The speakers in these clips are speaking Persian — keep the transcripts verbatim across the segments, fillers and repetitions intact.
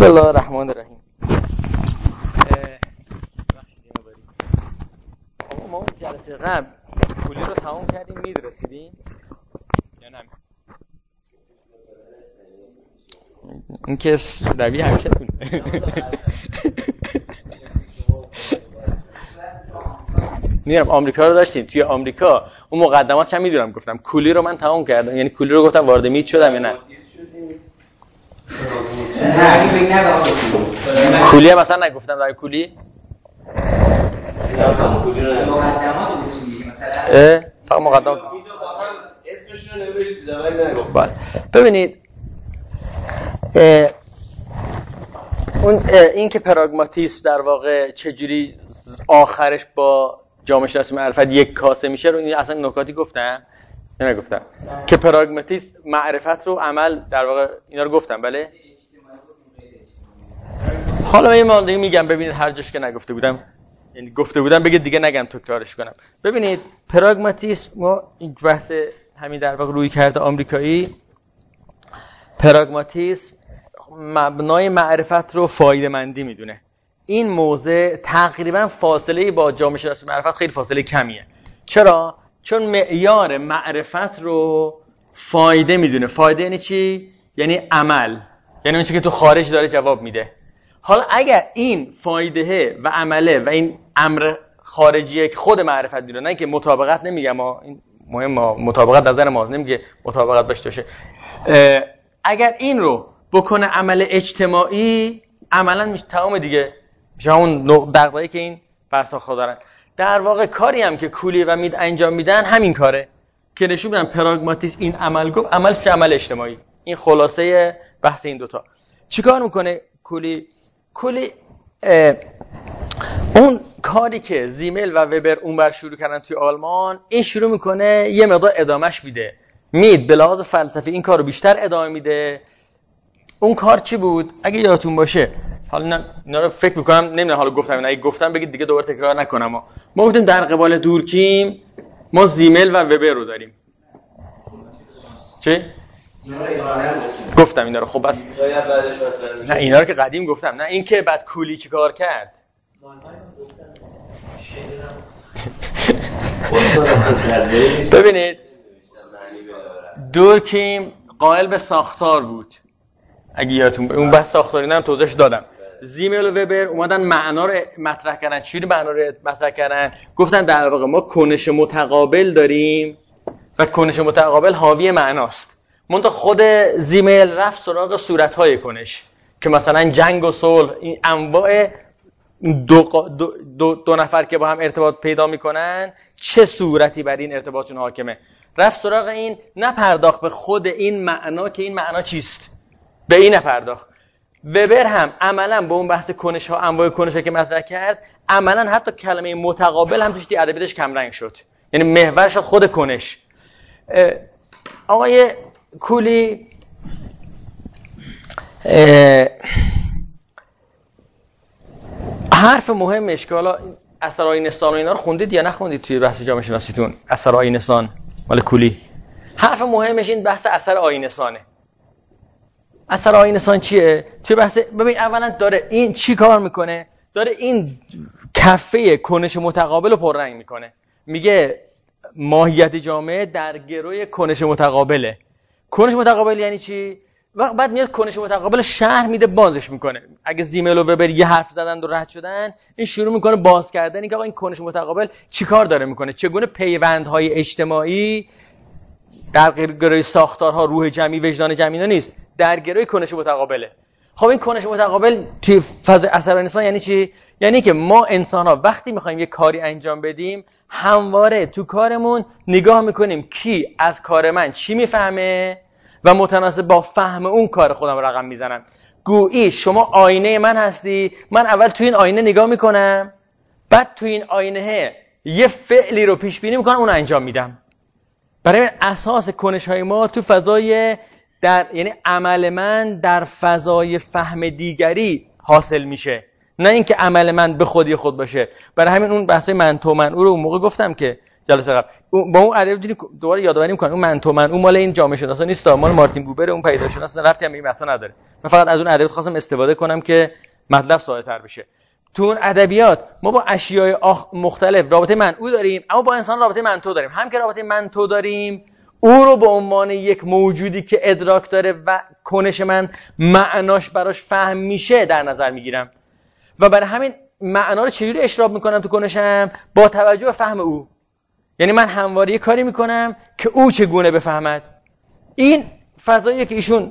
بسم الله الرحمن الرحیم. ما اون جلسه قبل کلی رو تمام کردیم، مید رسیدیم یا نه؟ این که روی همیشه تونه میرم آمریکا رو داشتیم. توی آمریکا اون مقدماتش هم میدونم، گفتم کلی رو من تمام کردم، یعنی کلی رو گفتم وارد مید شدم یا نه؟ کلی هم مثلا نگفتم در کلی فقط مقدمات اسمش رو نوشتید ولی نگفتم. ببینید اون این که پراگماتیسم در واقع چجوری آخرش با جامعه شناسی معرفت یک کاسه میشه رو این اصلا نکاتی گفتم یا نگفتم؟ که پراگماتیسم معرفت رو عمل در واقع اینا رو گفتم. بله حالا من یه مقداری میگم ببینید هر جاش که نگفته بودم، یعنی گفته بودم بگید دیگه نگم تکرارش کنم. ببینید پراگماتیسم ما این بحث همین در واقع روی کرده آمریکایی، پراگماتیسم مبنای معرفت رو فایده مندی میدونه. این موضع تقریبا فاصله با جامعه شناسی معرفت خیلی فاصله کمیه. چرا؟ چون معیار معرفت رو فایده میدونه. فایده یعنی چی؟ یعنی عمل، یعنی اون چیزی که تو خارج داره جواب میده. حالا اگر این فایده و عمله و این امر خارجیه که خود معرفت میدونه، نه که مطابقت، نمیگم ما این مهمه مطابقت نظر ما نمیگه مطابقت داشته باشه، اگر این رو بکنه عمل اجتماعی، عملا میشه تمام دیگه، میشه اون دغدغه‌ای که این فرساخ‌ها دارن. در واقع کاری هم که کولی و مید انجام میدن همین کاره که نشون میدن پراگماتیسم این عمل گفت عمل چه عمل اجتماعی. این خلاصه بحث این دوتا. چیکار میکنه کولی؟ کولی اون کاری که زیمل و وبر اونور شروع کردن توی آلمان، این شروع میکنه یه مقدار ادامهش میده. مید به لحاظ فلسفی این کارو بیشتر ادامه میده. اون کار چی بود؟ اگه یادتون باشه، حالا اینا رو فکر میکنم نمیدونم حالا گفتم نه، اگه گفتم بگید دیگه دوباره تکرار نکنم. ما ما گفتیم در قبال دورکیم ما زیمل و وبر رو داریم. چی؟ گفتم اینا رو. خب بس نه اینا رو که قدیم گفتم. نه این که بعد کولی چی کار کرد؟ ببینید دورکیم قائل به ساختار بود، اگه یادتون اون بحث ساختاری هم توضیحش دادم. زیمل و وبر اومدن معنا رو مطرح کردن. چجوری معنا رو مطرح کردن؟ گفتن در واقع ما کنش متقابل داریم و کنش متقابل حاوی معناست. منتها خود زیمل رفت سراغ صورت‌های کنش که مثلا جنگ و صلح، این انواع دو, دو, دو, دو نفر که با هم ارتباط پیدا میکنن چه صورتی بر این ارتباطشون حاکمه. رفت سراغ این، نپرداخت به خود این معنا که این معنا چیست، به این نپرداخت. وبر هم عملاً به اون بحث کنش ها، انواع کنش ها که مطرح کرد، عملاً حتی کلمه متقابل هم توش ادبیاتش کم رنگ شد، یعنی محور شد خود کنش. آقای کولی حرف مهمش که حالا اثر آیینستان و اینا رو خوندید یا نخوندید توی بحث جامعه شناسیتون؟ اثر آیینستان مال کولی، حرف مهمش این بحث اثر آیینستانه. اثر آیینستان چیه؟ توی بحث ببین اولا داره این چی کار میکنه؟ داره این کفه کنش متقابل رو پررنگ میکنه. میگه ماهیت جامعه در گروی کنش متقابله. کنش متقابل یعنی چی؟ وقت بعد میاد کنش متقابل شرح میده، بازش میکنه. اگه زیمل و وبر یه حرف زدن و رد شدن، این شروع میکنه باز کردن اینکه آقا این کنش متقابل چیکار داره میکنه، چگونه پیوندهای اجتماعی در گروی ساختارها روح جمعی وجدان جمعی نیست، در گروی کنش متقابله. خب این کنش متقابل توی فاز اثر انسان یعنی چی؟ یعنی که ما انسان‌ها وقتی می‌خوایم یه کاری انجام بدیم، همواره تو کارمون نگاه می‌کنیم کی از کار من چی می‌فهمه و متناسب با فهم اون کار خودم رقم میزنم. گویی شما آینه من هستی، من اول تو این آینه نگاه میکنم، بعد تو این آینه یه فعلی رو پیش بینی میکنم، اون انجام میدم. برای اساس کنش های ما تو فضای در یعنی عمل من در فضای فهم دیگری حاصل میشه، نه اینکه عمل من به خودی خود باشه. برای همین اون بحث من تو من او رو اون موقع گفتم که جلسه قبل با اون ادبیات دیدی دوباره یادآوری می‌کنم اون من تو من اون مال این جامعه شناسا نیست، مال مارتین بوبر اون پیداشناس ربطی هم به این بحثا نداره. من فقط از اون ادبیات خواستم استفاده کنم که مطلب ساده‌تر بشه. تو اون ادبیات ما با اشیاء مختلف رابطه من او داریم، اما با انسان رابطه من تو داریم. هم که رابطه من تو داریم، او رو به عنوان یک موجودی که ادراک داره و کنش من معناش براش فهم میشه در نظر میگیرم و برای همین معنا رو چجوری اشراب میکنم تو کنشم؟ با توجه به فهم او. یعنی من همواره کاری میکنم که او چگونه بفهمد. این فضاییه که ایشون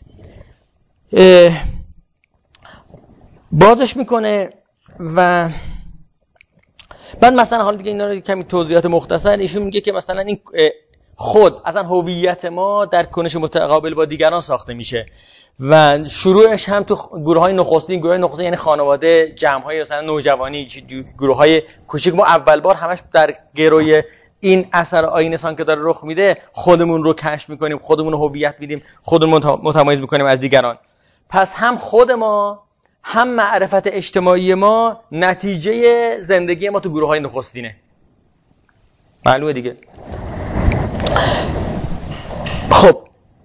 بازش میکنه و بعد مثلا حالا دیگه اینا رو کمی توضیحات مختصر ایشون میگه که مثلا این خود اصلا هویت ما در کنش متقابل با دیگران ساخته میشه و شروعش هم تو گروه‌های نخستین، گروه‌های نخستین یعنی خانواده، جمع‌های مثلا نوجوانی، گروه‌های کوچیک. ما اول بار همش در گروی این اثر آیین انسان که داره رخ میده خودمون رو کشف میکنیم، خودمون رو هویت میدیم، خودمون متمایز میکنیم از دیگران. پس هم خود ما هم معرفت اجتماعی ما نتیجه زندگی ما تو گروه‌های نخستینه. معلومه دیگه. خب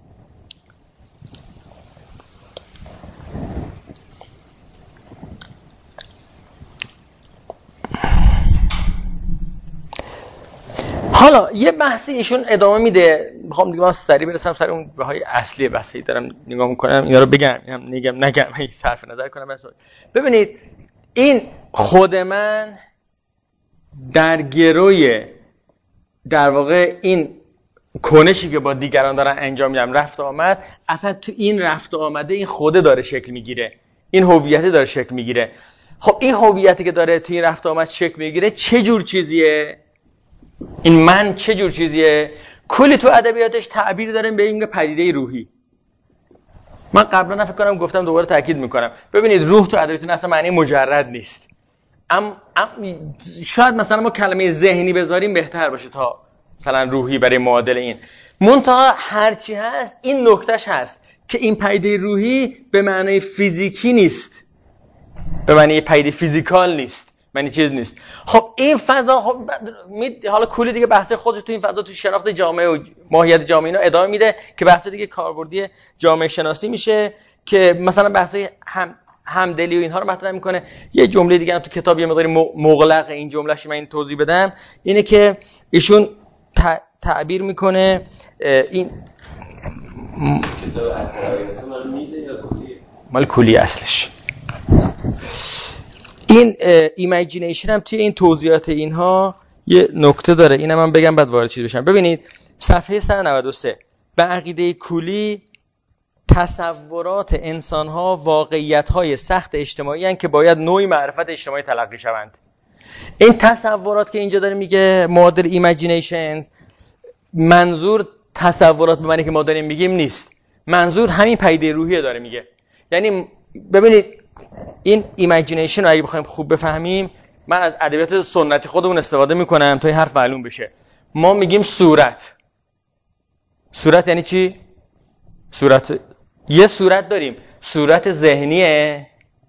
حالا یه بحثی ایشون ادامه میده، میخوام دیگه من سریع برسم سر اون بهای اصلی بحثی دارم نگاه میکنم اینا رو بگم نگم نگم این صرف نظر کنم. ببینید این خود من در گروی در واقع این کنشی که با دیگران دارن انجام میدم رفت آمد، اصلا تو این رفت آمده این خوده داره شکل میگیره، این هویت داره شکل میگیره. خب این هویتی که داره تو این رفت آمد شکل میگیره چه جور چیزیه؟ این من چه جور چیزیه؟ کلی تو ادبیاتش تعبیر داریم به این پدیده روحی. من قبلا فکر کنم گفتم دوباره تاکید میکنم. ببینید روح تو ادبیات اصلا معنی مجرد نیست. ام, ام شاید مثلا ما کلمه ذهنی بذاریم بهتر باشه تا مثلا روحی برای معادل این. منتها هرچی هست این نکتهش هست که این پدیده روحی به معنی فیزیکی نیست، به معنی پدیده فیزیکال نیست، معنی چیز نیست. خب این فضا خب حالا کلی دیگه بحث خودش تو این فضا تو شناخت جامعه و ماهیت جامعه اینا ادامه میده که بحث دیگه کاربردی جامعه شناسی میشه که مثلا بحثای هم همدلی و اینها رو مطرح میکنه. یه جمله دیگه هم تو کتاب یه مقداری مغلق این جملهش من این توضیح بدم، اینه که ایشون تعبیر میکنه این کتاب اثر مال میده یا کلی؟ مال کلی اصلش. این ایمیجینیشن هم توی این توضیحات اینها یه نکته داره، اینم من بگم بعد وارد چیز بشم. ببینید صفحه صد و نود و سه به عقیده کلی تصورات انسان‌ها واقعیت‌های سخت اجتماعی هستند که باید نوعی معرفت اجتماعی تلقی شوند. این تصورات که اینجا داره میگه معادل ایمیجینیشن، منظور تصورات به معنی که ما داریم میگیم نیست، منظور همین پدیده روحی داره میگه. یعنی ببینید این ایمیجینیشن رو اگه بخوایم خوب بفهمیم، من از ادبیات سنتی خودمون استفاده میکنم تا این حرف معلوم بشه. ما میگیم صورت. صورت یعنی چی؟ صورت یه صورت داریم صورت ذهنیه،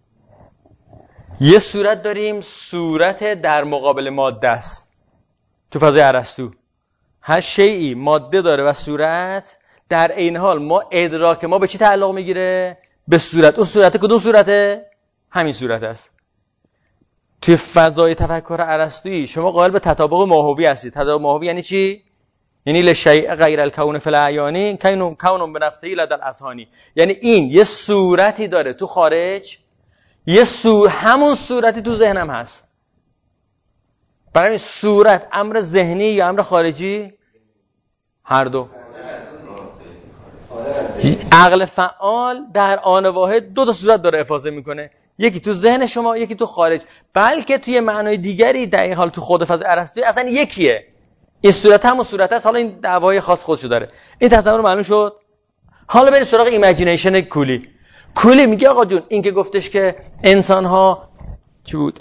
یه صورت داریم صورت در مقابل ماده است. تو فضای ارسطو هر شیئی ماده داره و صورت، در این حال ما ادراک ما به چی تعلق میگیره؟ به صورت. اون صورت کدوم صورته؟ همین صورت است. توی فضای تفکر ارسطویی شما قائل به تطابق ماهوی هستید. تطابق ماهوی یعنی چی؟ یعنی لشیء غیر الکون فی الاعیان کون بنفسه لدى الاذهان. یعنی این یه صورتی داره تو خارج، یه سو همون صورتی تو ذهنم هست. برای این صورت امر ذهنی یا امر خارجی؟ هر دو. عقل فعال در آن واحد دو تا صورت داره افاضه میکنه، یکی تو ذهن شما، یکی تو خارج، بلکه توی معنای دیگری در این حال تو خود فضای ارسطویی اصلا یکیه. این صورت همون صورت است، حالا این دعوای خاص خودشو داره. این تصور معلوم شد. حالا بریم سراغ ایمیجینیشن کولی. کولی میگه آقا جون این که گفتش که انسان ها چی بود؟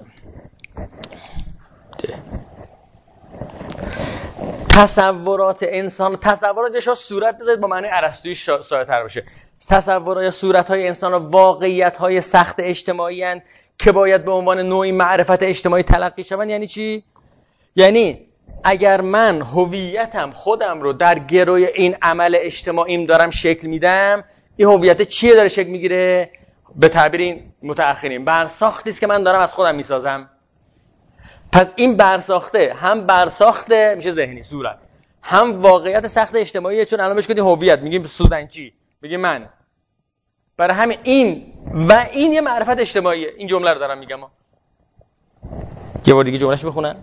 تصورات انسان، تصوراتش ها صورت بذارید با معنی ارسطویی ساده‌تر باشه. تصورات یا صورت های انسان ها واقعیت های سخت اجتماعی هستند که باید به عنوان نوعی معرفت اجتماعی تلقی شوند. یعنی چی؟ یعنی اگر من هویتم خودم رو در گروی این عمل اجتماعیم دارم شکل میدم، این هویت چیه داره شکل میگیره؟ به تعبیر این متأخرین برساختی است که من دارم از خودم میسازم. پس این برساخته هم برساخته میشه ذهنی صورت، هم واقعیت سخت اجتماعیه. چون الان بهش گفتیم هویت، میگیم سوزنچی، میگیم من. برای همین این و این یه معرفت اجتماعیه. این جمله رو دارم میگم. یه بار دیگه جمله‌شو بخونم.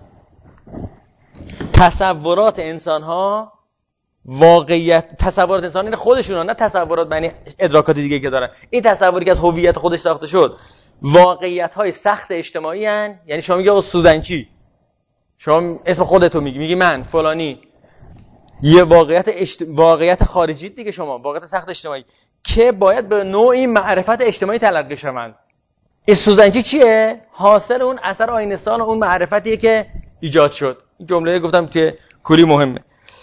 تصورات انسان‌ها واقعیت، تصورات انسانی خودشون، نه تصورات معنی ادراکات دیگه که دارن. این تصوری که از هویت خودش ساخته شد واقعیت‌های سخت اجتماعی ان. یعنی شما میگی آقا سوزنچی، شما اسم خودتو میگی، میگی من فلانی، یه واقعیت اجت... واقعیت خارجی دیگه، شما واقعیت سخت اجتماعی که باید به نوعی معرفت اجتماعی تلقی شوند. این سوزنچی چیه؟ حاصل اون اثر آینستان و اون معرفتیه که ایجاد شد. این جمله گفتم که کلی مهمه.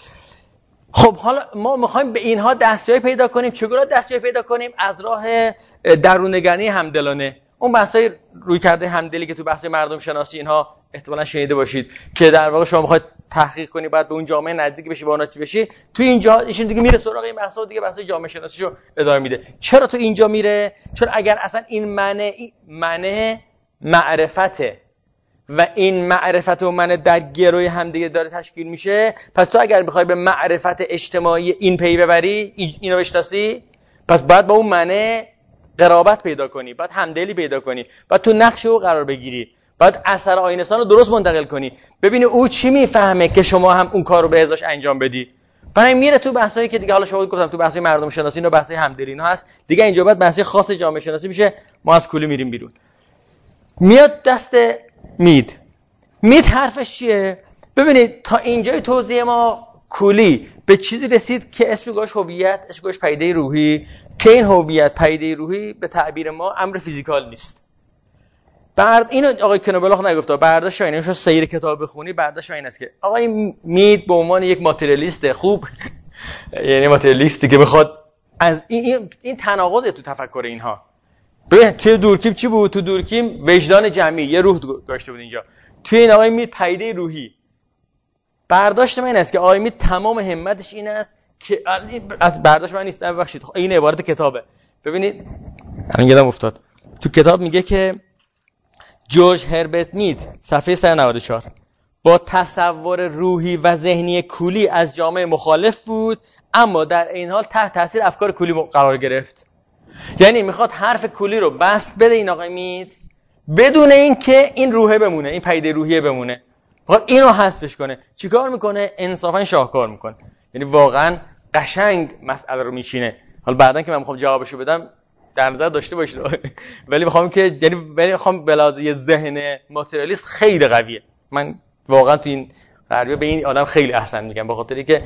خب حالا ما میخوایم به اینها دستیابی پیدا کنیم. چگونه دستیابی پیدا کنیم؟ از راه درون‌نگری همدلانه. اون بحثای روی کرده همدلی که تو بحث مردم شناسی اینها احتمالاً شنیده باشید که در واقع شما میخواید تحقیق کنی، باید به اون جامعه نزدیک بشی، با اونها چی بشی. تو اینجا ایشون دیگه میره سراغ این بحثا، دیگه بحث جامعه شناسیشو ادامه میده. چرا تو اینجا میره؟ چون اگر اصلا این معنی معنی معرفته و این معرفت و من در گروی هم دیگه داره تشکیل میشه، پس تو اگر بخوای به معرفت اجتماعی این پی ببری، اینو بشناسی، پس باید با اون معنی قرابت پیدا کنی، باید همدلی پیدا کنی، باید تو نقش او قرار بگیری، باید اثر آینستان رو درست منتقل کنی، ببینی او چی میفهمه که شما هم اون کار رو به ازاش انجام بدی. برای میره تو بحثایی که دیگه حالا شما گفتم تو بحثای مردم شناسی و بحثای همدلی اینا هست دیگه. اینجا بعد بحثی خاص جامعه شناسی میشه. ما از کلی میریم بیرون. میاد دست مید. مید حرفش چیه؟ ببینید تا اینجای توضیح ما کلی به چیزی رسید که اسم گوش هویت، اسم گوش پدیده روحی، که این هویت پدیده روحی به تعبیر ما امر فیزیکال نیست. بعد اینو آقای کنوبلاخ نگفته، برداشت اینه. شو سیر کتاب بخونی برداشت این است که آقای مید به عنوان یک ماتریالیست خوب، یعنی ماتریالیستی که بخواد از این این, این تناقض تو تفکر اینها. ببین توی دورکیم چی بود؟ تو دورکیم وجدان جمعی، یه روح داشته بود اینجا. توی این آقای مید پدیده روحی. برداشت من این است که آقای مید تمام همتش این است که از برداشت من نیست، ببخشید این عبارت کتابه. ببینید الان یادم افتاد تو کتاب میگه که جورج هربرت مید صفحه صد و نود و چهار با تصور روحی و ذهنی کولی از جامعه مخالف بود، اما در این حال تحت تاثیر افکار کولی قرار گرفت. یعنی میخواد حرف کولی رو بست بده این آقای مید بدون اینکه این روحه بمونه، این پدیده روحیه بمونه. میخواد اینو حذفش کنه. چیکار میکنه؟ انصافا شاهکار میکنه. یعنی واقعا قشنگ مسئله رو میچینه. حالا بعدن که من میخوام جوابشو بدم در نظر داشته باشید، ولی میخوام که یعنی ولی میخوام بلازی ذهن ماتریالیست خیلی قویه. من واقعا تو این غربیه به این آدم خیلی احسن میگم، به خاطری که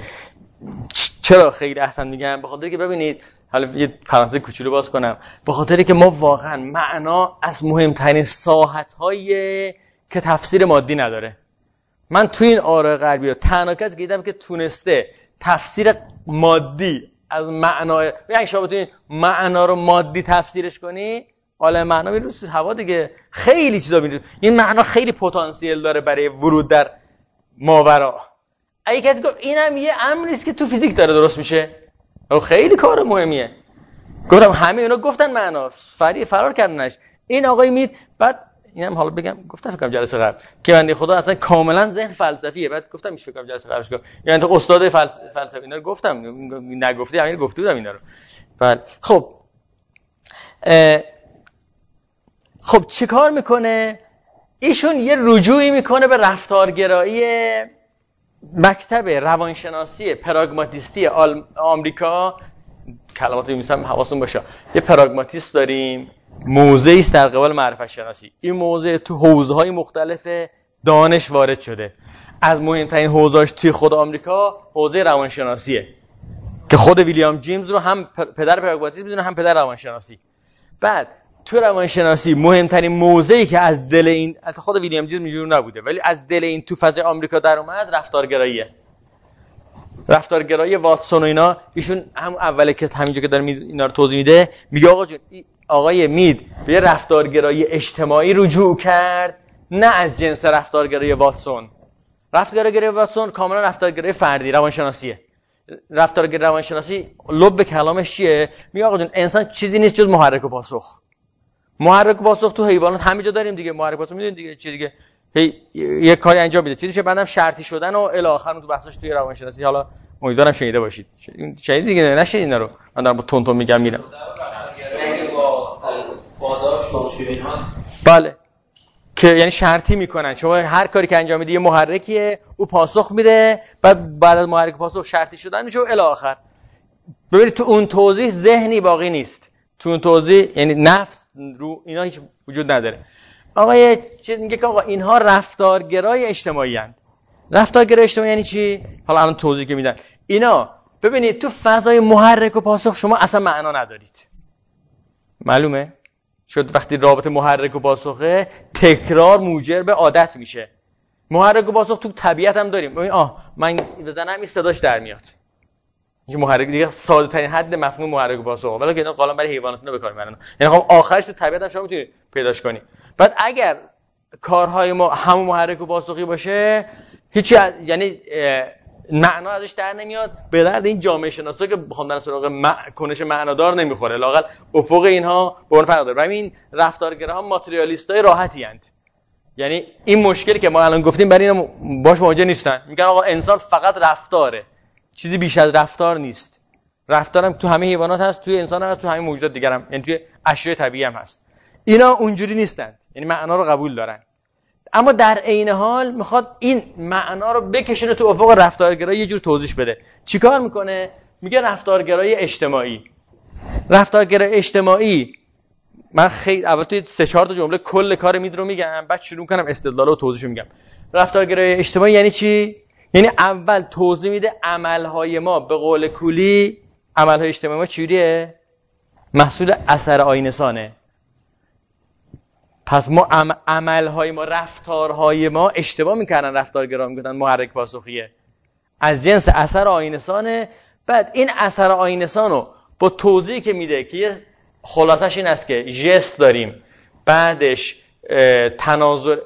چرا خیلی احسن میگم؟ به خاطری که ببینید، حالا یه پرانتز کوچولو باز کنم، به خاطری که ما واقعا معنا از مهمترین ساحت‌های که تفسیر مادی نداره. من تو این آراء غربی تنها کسی دیدم که تونسته تفسیر مادی از معنا، یعنی شما بتونید معنا رو مادی تفسیرش کنی، حالا معنا میره تو هوا دیگه، خیلی چیزا میره. این معنا خیلی پتانسیل داره برای ورود در ماورا. اگه کسی گفت اینم یه امری است که تو فیزیک داره درست میشه، خیلی کار مهمیه. گفتم همه اینا گفتن معنا، فری فرار کردنش. این آقای مید بعد اینم حالا بگم، گفتم فکر کنم جلسه قبل که بنده خدا اصلا کاملا ذهن فلسفیه. بعد گفتم میشه فکر کنم جلسه قبلش گفتم، یعنی تو استاد فلسفه اینا رو گفتم، نگفتی همین گفته بودم اینا رو. بعد خب خب چیکار میکنه ایشون؟ یه رجوعی میکنه به رفتارگرایی مکتب روانشناسی پراگماتیستی آمریکا. کلماتو می‌نویسم حواستون باشه. یه پراگماتیست داریم، موضعی است در قبال معرفت شناسی. این موضع تو حوزه‌های مختلف دانش وارد شده. از مهمترین حوزه‌اش توی خود آمریکا حوزه روانشناسیه که خود ویلیام جیمز رو هم پدر پراگماتیسم می‌دونه، هم پدر روانشناسی. بعد تو روانشناسی مهمترین موضعی که از دل این، از خود ویلیام جیمز اینجوری نبوده ولی از دل این تو فضای آمریکا در اومد، رفتارگراییه. رفتارگرایی واتسون و اینا. ایشون هم اوله که همینجا که داره اینا رو توضیح میده میگه آقا جون، آقای مید به رفتارگرایی اجتماعی رجوع کرد، نه از جنس رفتارگرایی واتسون. رفتارگرایی واتسون کاملا رفتارگرایی فردی روانشناسیه. رفتارگرایی روانشناسی لب کلامش چیه؟ میگه آقا جون انسان چیزی نیست جز محرک و پاسخ. محرک و پاسخ تو حیوانات همینجا داریم دیگه. محرک و پاسخ میدونید دیگه چی دیگه؟ هی یه کاری انجام میده. چیزی که بعدم شرطی شدن و الی آخر تو بحثش توی روانشناسی حالا امیدوارم شنیده باشید. شنیدید دیگه نشید اینا رو. من دارم با تون تون میگم میرم. بله. که یعنی شرطی میکنن شما هر کاری که انجام میدی یه محرکیه او پاسخ میده، بعد بعد از محرک پاسخ شرطی شدن میشه و الی آخر. ببینید تو اون توضیح ذهنی باقی نیست. تو اون توضیح یعنی نفس رو اینا هیچ وجود نداره. آقا یه چیز میگه که آقا اینها رفتارگرای اجتماعی اند. رفتارگرای اجتماعی یعنی چی؟ حالا الان توضیح که میدن. اینا ببینید تو فضای محرک و پاسخ شما اصلا معنا ندارید. معلومه؟ شد وقتی رابطه محرک و پاسخه تکرار موجر به عادت میشه. محرک و پاسخ تو طبیعت هم داریم. ببین آه من بزنم این صداش در میاد. این محرک دیگه ساده ترین حد مفهوم محرک و پاسخ. ولی که اینا قالم برای حیوانات اینو بکار میبرن. یعنی خب آخرش تو طبیعت هم شما میتونید پیداش کنی. بعد اگر کارهای ما همون محرک و پاسخی باشه هیچ یعنی معنا ازش در نمیاد. به درد این جامعه شناسا که بخوام سراغ مع... کنش معنادار نمیخوره. لااقل افق اینها به اون فرق داره. همین رفتارگراها ماتریالیستای راحتی اند. یعنی این مشکلی که ما الان گفتیم برای اینا باش مواجه نیستن. میگن آقا انسان فقط رفتاره. چیزی بیش از رفتار نیست. رفتارم تو همه حیوانات هست، توی انسان هست، تو همه موجودات دیگر هم، یعنی توی اشیاء طبیعی هم هست. اینا اونجوری نیستن. یعنی معنا رو قبول دارن. اما در عین حال میخواد این معنا رو بکشونه تو افق رفتارگرایی یه جور توضیح بده. چیکار میکنه؟ میگه رفتارگرایی اجتماعی. رفتارگرایی اجتماعی من خیلی اول توی سه چهار تا جمله کل کار مید رو میگم، بعد شروع کنم استدلال و توضیحش میگم. رفتارگرایی اجتماعی یعنی چی؟ یعنی اول توضیح میده عملهای ما به قول کولی عملهای اجتماعی ما چجوریه؟ محصول اثر آیین‌سانه. پس ما عملهای ما رفتارهای ما اشتباه میکردن رفتارگرا میگفتن محرک پاسخیه از جنس اثر آیین‌سانه. بعد این اثر آیین‌سانو با توضیحی که میده که یه خلاصش این است که ژست داریم، بعدش تناظر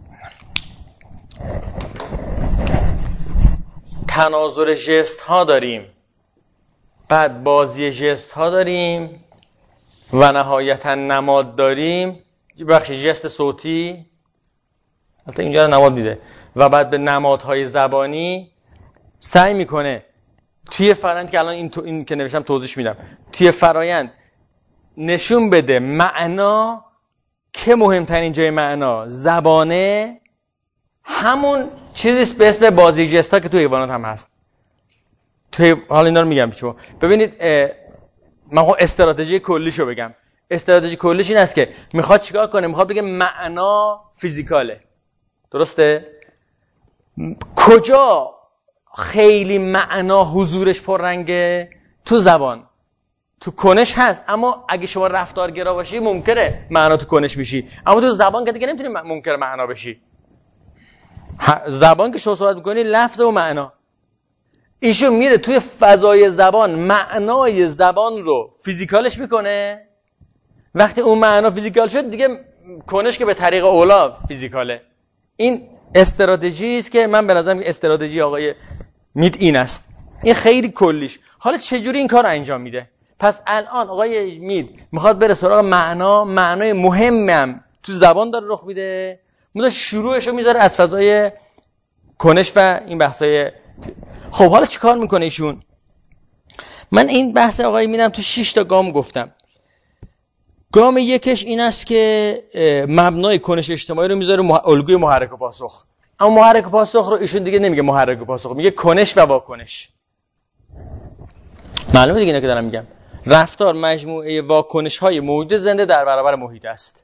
تناظر ژست ها داریم، بعد بازی ژست ها داریم و نهایتا نماد داریم. بخش ژست صوتی البته اینجا رو نماد میده و بعد به نمادهای زبانی سعی میکنه توی فرآیند که الان این, تو این که نوشتم توضیح میدم توی فرآیند نشون بده معنا که مهمترین جای معنا زبانه همون چیزیست به اسم بازی ژستا که توی حیوانات هم هست. توی حالا اینا رو میگم شما ببینید. من خب استراتژی کلیشو بگم. استراتژی کلیش این است که میخواد چیکار کنه؟ میخواد بگه معنا فیزیکاله. درسته؟ کجا خیلی معنا حضورش پررنگه؟ تو زبان، تو کنش هست. اما اگه شما رفتارگرا باشی ممکنه معنا تو کنش بشی، اما تو زبان که دیگه نمیتونی ممکنه معنا بشی. زبان که شما صحبت میکنی لفظ و معنا. ایشون میره توی فضای زبان معنای زبان رو فیزیکالش میکنه. وقتی اون معنا فیزیکال شد دیگه کنش که به طریق اولا فیزیکاله. این استراتژی است که من به نظرم استراتژی آقای مید این است. این خیلی کلیش. حالا چجوری این کار رو انجام میده؟ پس الان آقای مید میخواد بره سراغ معنا، معنای مهمم تو زبان داره رخ میده. مدام شروعش رو میذاره از فضای کنش و این بحثای. خب حالا چیکار میکنه ایشون؟ من این بحث آقای میدم تو شش تا گام گفتم. گام یکش این است که مبنای کنش اجتماعی رو میذاره مح... الگوی محرک و پاسخ. اما محرک و پاسخ رو ایشون دیگه نمیگه محرک و پاسخ، میگه کنش و واکنش. معلومه دیگه اینا که دارم میگم. رفتار مجموعه واکنش های موجود زنده در برابر محیط است.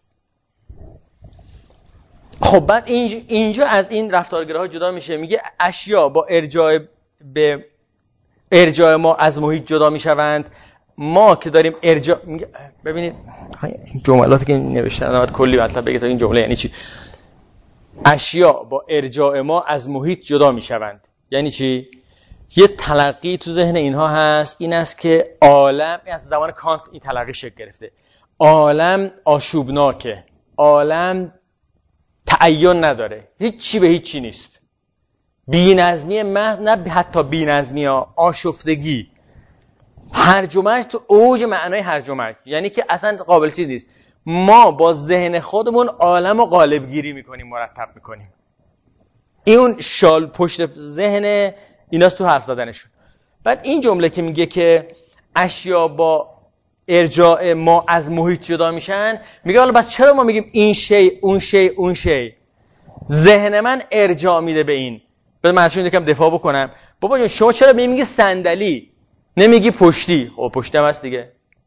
خب بعد اینجا, اینجا از این رفتارگراها جدا میشه. میگه اشیا با ارجاع به ارجاع ما از محیط جدا میشوند. ما که داریم ارجاع میگه ببینید این جملاتی که نوشتن باید کلی مطلب بگه تا این جمله یعنی چی. اشیا با ارجاع ما از محیط جدا میشوند یعنی چی؟ یه تلقی تو ذهن اینها هست، این است که عالم از زمان کانت این تلقی شکل گرفته. عالم آشوبناکه، عالم تعین نداره، هیچ چی به هیچ چی نیست. بی‌نظمی محض، نه حتی بی‌نظمی ها، آشفتگی، هرج و مرج تو اوج معنای هرج و مرج، یعنی که اصلا قابل چیز نیست. ما با ذهن خودمون عالم رو قالب گیری میکنیم، مرتب میکنیم. این اون شال پشت ذهن ایناست تو حرف زدنشون. بعد این جمله که میگه که اشیا با ارجاع ما از محیط جدا میشن، میگه حالا بس چرا ما میگیم این شی اون شی اون شی؟ ذهن من ارجاع میده به این. بعد من ازشون یکم دفاع بکنم. بابا جون شما چرا میگی صندلی نمیگی پشتی؟ خب پشتی هم هست دیگه.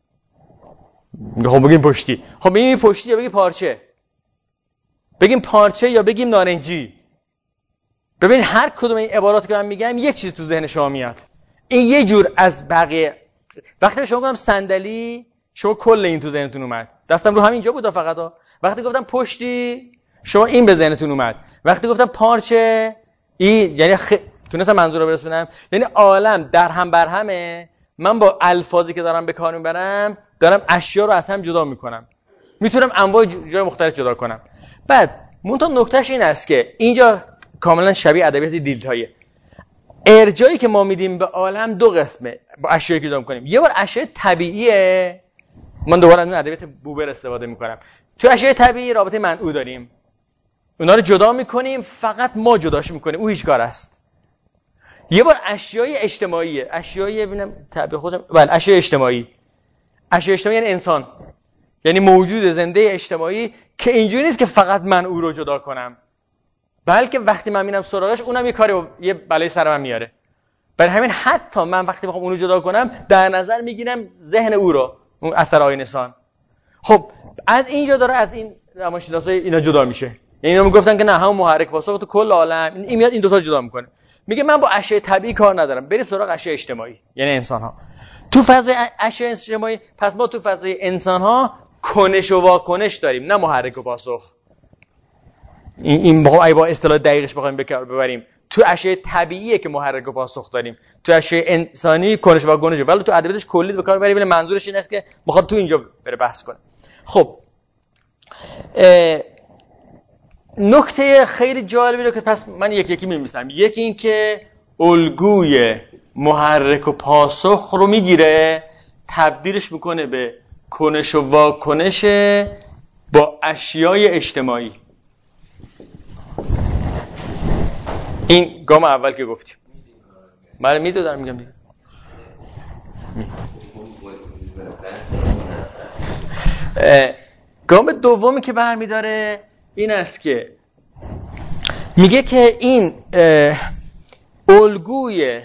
میگه خب بگیم پشتی. خب میگی پشتی یا بگی پارچه؟ بگیم پارچه یا بگیم نارنجی؟ ببین هر کدوم این عباراتی که من میگم یک چیز تو ذهن شما میاد. این یه جور از بقیه. وقتی به شما گفتم صندلی، شما کل این تو ذهنتون اومد. دستم رو همینجا بود فقط ها. وقتی گفتم پشتی، شما این به ذهنتون اومد. وقتی گفتم پارچه، این یعنی خ... تونستم منظور رو برسونم، یعنی عالم در هم بر همه. من با الفاظی که دارم به کار میبرم دارم اشیا رو از هم جدا میکنم. میتونم انواع جای مختلف جدا کنم. بعد منتها نکتهش این است که اینجا کاملا شبیه ادبیات دیلتاییه. ارجایی که ما میدیم به عالم دو قسمه با اشیایی که جدا میکنیم. یه بار اشیاء طبیعیه، من دوباره از ادبیات بوبر استفاده میکنم. تو اشیاء طبیعی رابطه منعو داریم، اونا رو جدا میکنیم، فقط ما جداش میکنیم، او هیچ کار است. یه بار اشیای اجتماعیه، اشیای ببینم تعبیر خودم، بله اشیای اجتماعی. اشیای اجتماعی یعنی انسان، یعنی موجود زنده اجتماعی که اینجوری نیست که فقط من او رو جدا کنم، بلکه وقتی من میرم سراغش اونم یه کاری یه بلای سر من میاره. برای همین حتی من وقتی بخوام اون رو جدا کنم در نظر میگیرم ذهن او رو، اون اثر آیین انسان. خب از اینجا داره از این روانشناسای اینا جدا میشه. یعنی اینا میگفتن که نه همون محرک پاسخ تو کل عالم، این میاد این دو تا جدا میکنه. میگه من با اشیاء طبیعی کار ندارم، بریم سراغ اشیاء اجتماعی، یعنی انسان ها. تو فضای اشیاء اجتماعی پس ما تو فضای انسان ها کنش و واکنش داریم، نه محرک و پاسخ. این این با با اصطلاح دقیقش بخوایم ببریم، تو اشیاء طبیعیه که محرک و پاسخ داریم، تو اشیاء انسانی کنش و واکنش، ولی تو ادبیاتش کلی به کار ببریم. منظورش این است که میخواد تو اینجا بره بحث کنه. خب نکته خیلی جالبی رو که پس من یکی یکی می‌نویسم. یکی این که الگوی محرک و پاسخ رو میگیره، تبدیلش میکنه به کنش و واکنش با اشیای اجتماعی. این گام اول که گفتیم. من میدونم میگم دیگه. گام دومی که برمیداره این است که میگه که این الگوی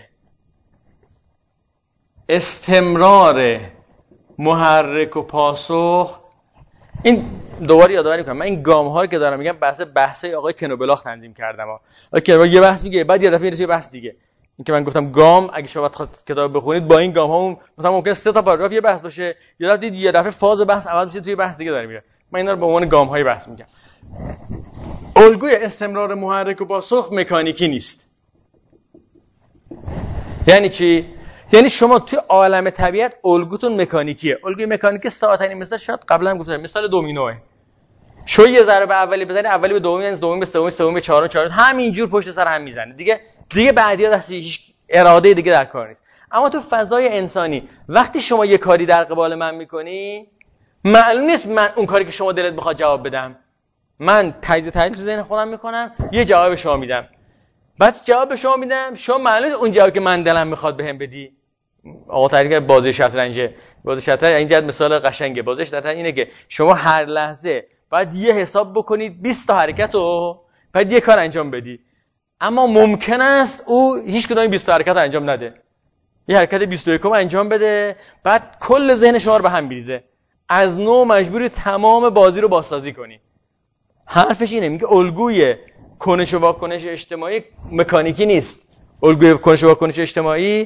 استمرار محرک و پاسخ، این دوباره یادآوری میکنم من این گام ها رو که دارم میگم بحث بحثای آقای کنوبلاخ تنظیم کردم ها. آقای کنوبلاخ یه بحث میگه، بعد یه دفعه میرسه یه بحث دیگه. این که من گفتم گام، اگه شما کتاب بخونید با این گام ها مثلا ممکنه سه تا پاراگراف یه بحث باشه، یه دفعه دید یه دفعه فاز بحث عوض میشه توی بحث دیگه داره میره. من اینا رو به عنوان گام های بحث میگم. الگوی استمرار محرک و پاسخ مکانیکی نیست. یعنی چی؟ یعنی شما توی عالم طبیعت الگوتون مکانیکیه. الگوی مکانیکی ساده مثلا شاید قبلا گفتم مثال دومینوه. شو یه ضربه اولی بزنی، اولی به دومی میزنه، دومی به سومی، سومی به چهارم، چهارم همینجور پشت سر هم میزنه. دیگه دیگه بعدیا دست هیچ اراده دیگه در کار نیست. اما تو فضای انسانی وقتی شما یه کاری در قبال من میکنی، معلوم نیست من اون کاری که شما دلت بخواد جواب بدم. من تجزیه تحلیل تو ذهن خودم میکنم، یه جواب شما میدم. بعد جواب به شما میدم، شما معلومه اون جوابی که من دلم میخواد بهم بدی. آقا تعریف بازی شطرنجه. بازی شطرنج اینجا مثال قشنگه. بازی شطرنج اینه که شما هر لحظه باید یه حساب بکنید بیست تا حرکت رو، بعد یه کار انجام بدی. اما ممکن است او هیچ کدوم بیست تا حرکت رو انجام نده. یه حرکت بیست و یک انجام بده، بعد کل ذهن شما رو به هم بریزه. از نو مجبوری تمام بازی رو بازسازی کنی. حرفش اینه، میگه الگوی کنش و واکنش اجتماعی مکانیکی نیست. الگوی کنش و واکنش اجتماعی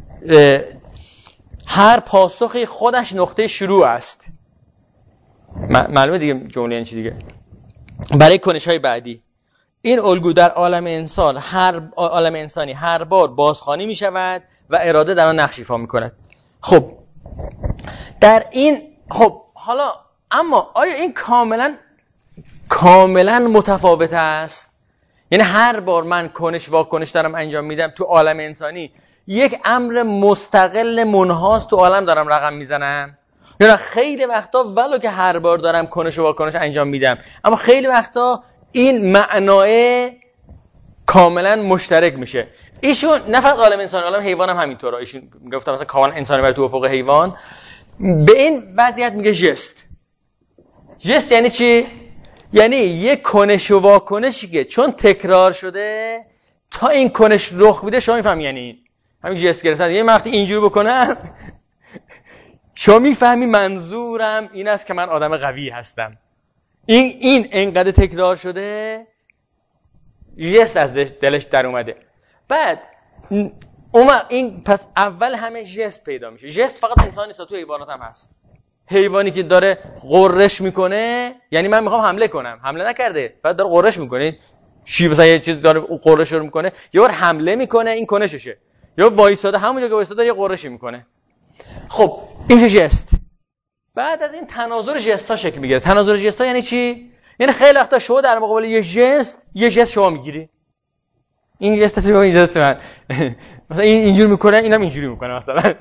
هر پاسخی خودش نقطه شروع است. معلومه دیگه جمله این چی دیگه. برای کنش‌های بعدی این الگو در عالم انسان هر عالم انسانی هر بار بازخوانی می‌شود و اراده در آن نقش ایفا می‌کند. خب در این خب حالا اما آیا این کاملا کاملا متفاوت است؟ یعنی هر بار من کنش واکنش دارم انجام میدم تو عالم انسانی، یک امر مستقل منحاز تو عالم دارم رقم میزنم. یعنی خیلی وقتا ولو که هر بار دارم کنش و واکنش انجام میدم، اما خیلی وقتا این معنای کاملا مشترک میشه. ایشون نه فقط عالم انسانی، عالم حیوان هم همینطوره. ایشون گفتم مثلا کاملا انسانی بر تو افق حیوان. به این وضعیت میگه ژست. ژست یعنی چی؟ یعنی یک کنش و واکنشی که چون تکرار شده تا این کنش رخ بده شما میفهمی یعنی همین ژست گرفتن. یه وقتی اینجوری بکنم شما میفهمی منظورم این است که من آدم قوی هستم. این این انقدر تکرار شده ژست از دلش در اومده. بعد اومد این پس اول همه ژست پیدا میشه. ژست فقط انسان نیست، تو حیوانات هم هست. حیوانی که داره غرش میکنه یعنی من میخوام حمله کنم، حمله نکرده، بعد داره غرش میکنه. شیر مثلا یه چیز داره غرش رو میکنه، یه بار حمله میکنه، این کنششه. یا وایساده همونجا که وایساده یه غرشی میکنه. خب این میشه ژست. بعد از این تناظر ژستا شکل میگیره. تناظر ژستا یعنی چی؟ یعنی خیلی وقتا شما در مقابل یه ژست یه ژست شما میگیری. این ژست تو این ژست من مثلا این اینجوری میکنه، اینم اینجوری میکنه مثلا.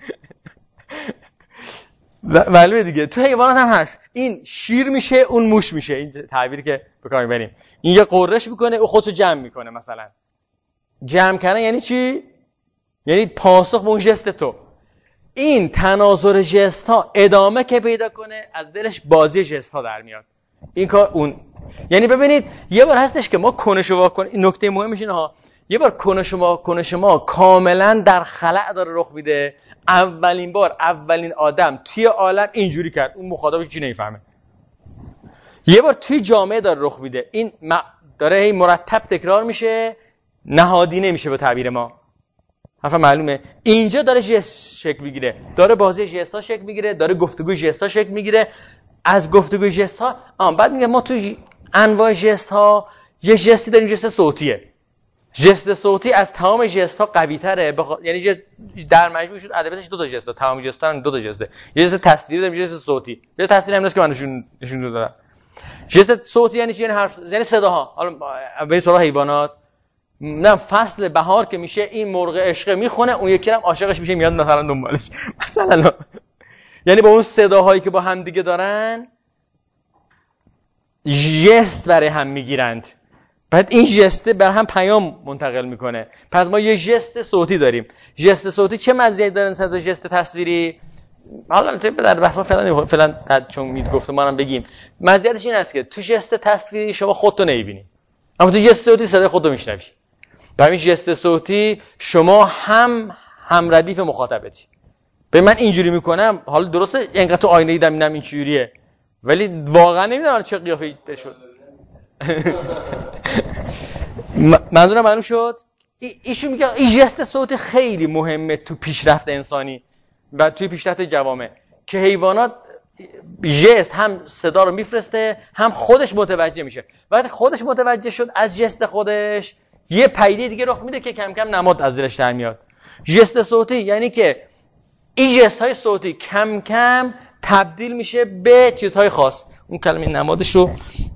معلومه دیگه تو حیوانات هم هست. این شیر میشه اون موش میشه، این تعبیری که بکنیم بریم. این یه قررش میکنه او خودشو جمع میکنه. مثلا جمع کردن یعنی چی؟ یعنی پاسخ به اون ژست تو. این تناظر ژست ها ادامه که پیدا کنه از دلش بازی ژست ها در میاد. این کار اون یعنی ببینید یه بار هستش که ما کنش و واکنش، نکته مهمش اینه ها، یه بار کنش و واکنش ما کاملا در خلأ داره رخ میده. اولین بار اولین آدم توی عالم اینجوری کرد، اون مخاطبش چی نمیفهمه. یه بار توی جامعه داره رخ میده، این داره این مرتب تکرار میشه، نهادی نمیشه به تعبیر ما. حرفا معلومه. اینجا داره ژست شکل میگیره، داره بازی ژست ها شکل میگیره، داره گفتگوی ژست ها شکل میگیره. از گفتگوی ژست ها آم بعد میگه ما تو انواع ژست ها یه ژستی داریم، ژست صوتیه. ژست صوتی از تمام ژست ها قوی تره. بخ... یعنی جست... در مجموع شد ادبیاتش دو تا ژست، تمام ژست ها دو تا ژسته. یه ژست تصویری داریم، ژست صوتی. یه تصویری هم نیست که من نشون نشون دادم. ژست صوتی یعنی چی؟ یعنی حرف، یعنی صداها. حالا به صورت حیوانات نه، فصل بهار که میشه این مرغ عشقه میخونه، اون یکی هم عاشقش میشه میاد مثلا دنبالش مثلا. یعنی با اون صداهایی که با هم دیگه دارن ژست برای هم میگیرند، بعد این ژست بر هم پیام منتقل میکنه. پس ما یه ژست صوتی داریم. ژست صوتی چه مزیتی داره نسبت به ژست تصویری؟ حالا در بحث فعلا فعلا چون میگفتم ما هم بگیم مزیتش این است که تو ژست تصویری شما خودتو نمیبینی، اما تو ژست صوتی صدای خودتو میشنوی. با همین ژست صوتی شما هم هم ردیف مخاطبتی. به من اینجوری میکنم، حالا درسته اینقدر تو آینه دیدم اینم اینجوریه، ولی واقعا نمیدونم چه قیافه‌ای بشود. منظورم معلوم شد؟ ایشون میگه این ژست صوتی خیلی مهمه تو پیشرفت انسانی و توی پیشرفت جوامع، که حیوانات ژست هم صدا رو میفرسته هم خودش متوجه میشه. وقتی خودش متوجه شد از ژست خودش، یه پدیده دیگه رخ میده که کم کم نماد از دلش در میاد. ژست صوتی یعنی که این ژست های صوتی کم کم تبدیل میشه به چیزهای خاص. اون کلمه نمادش رو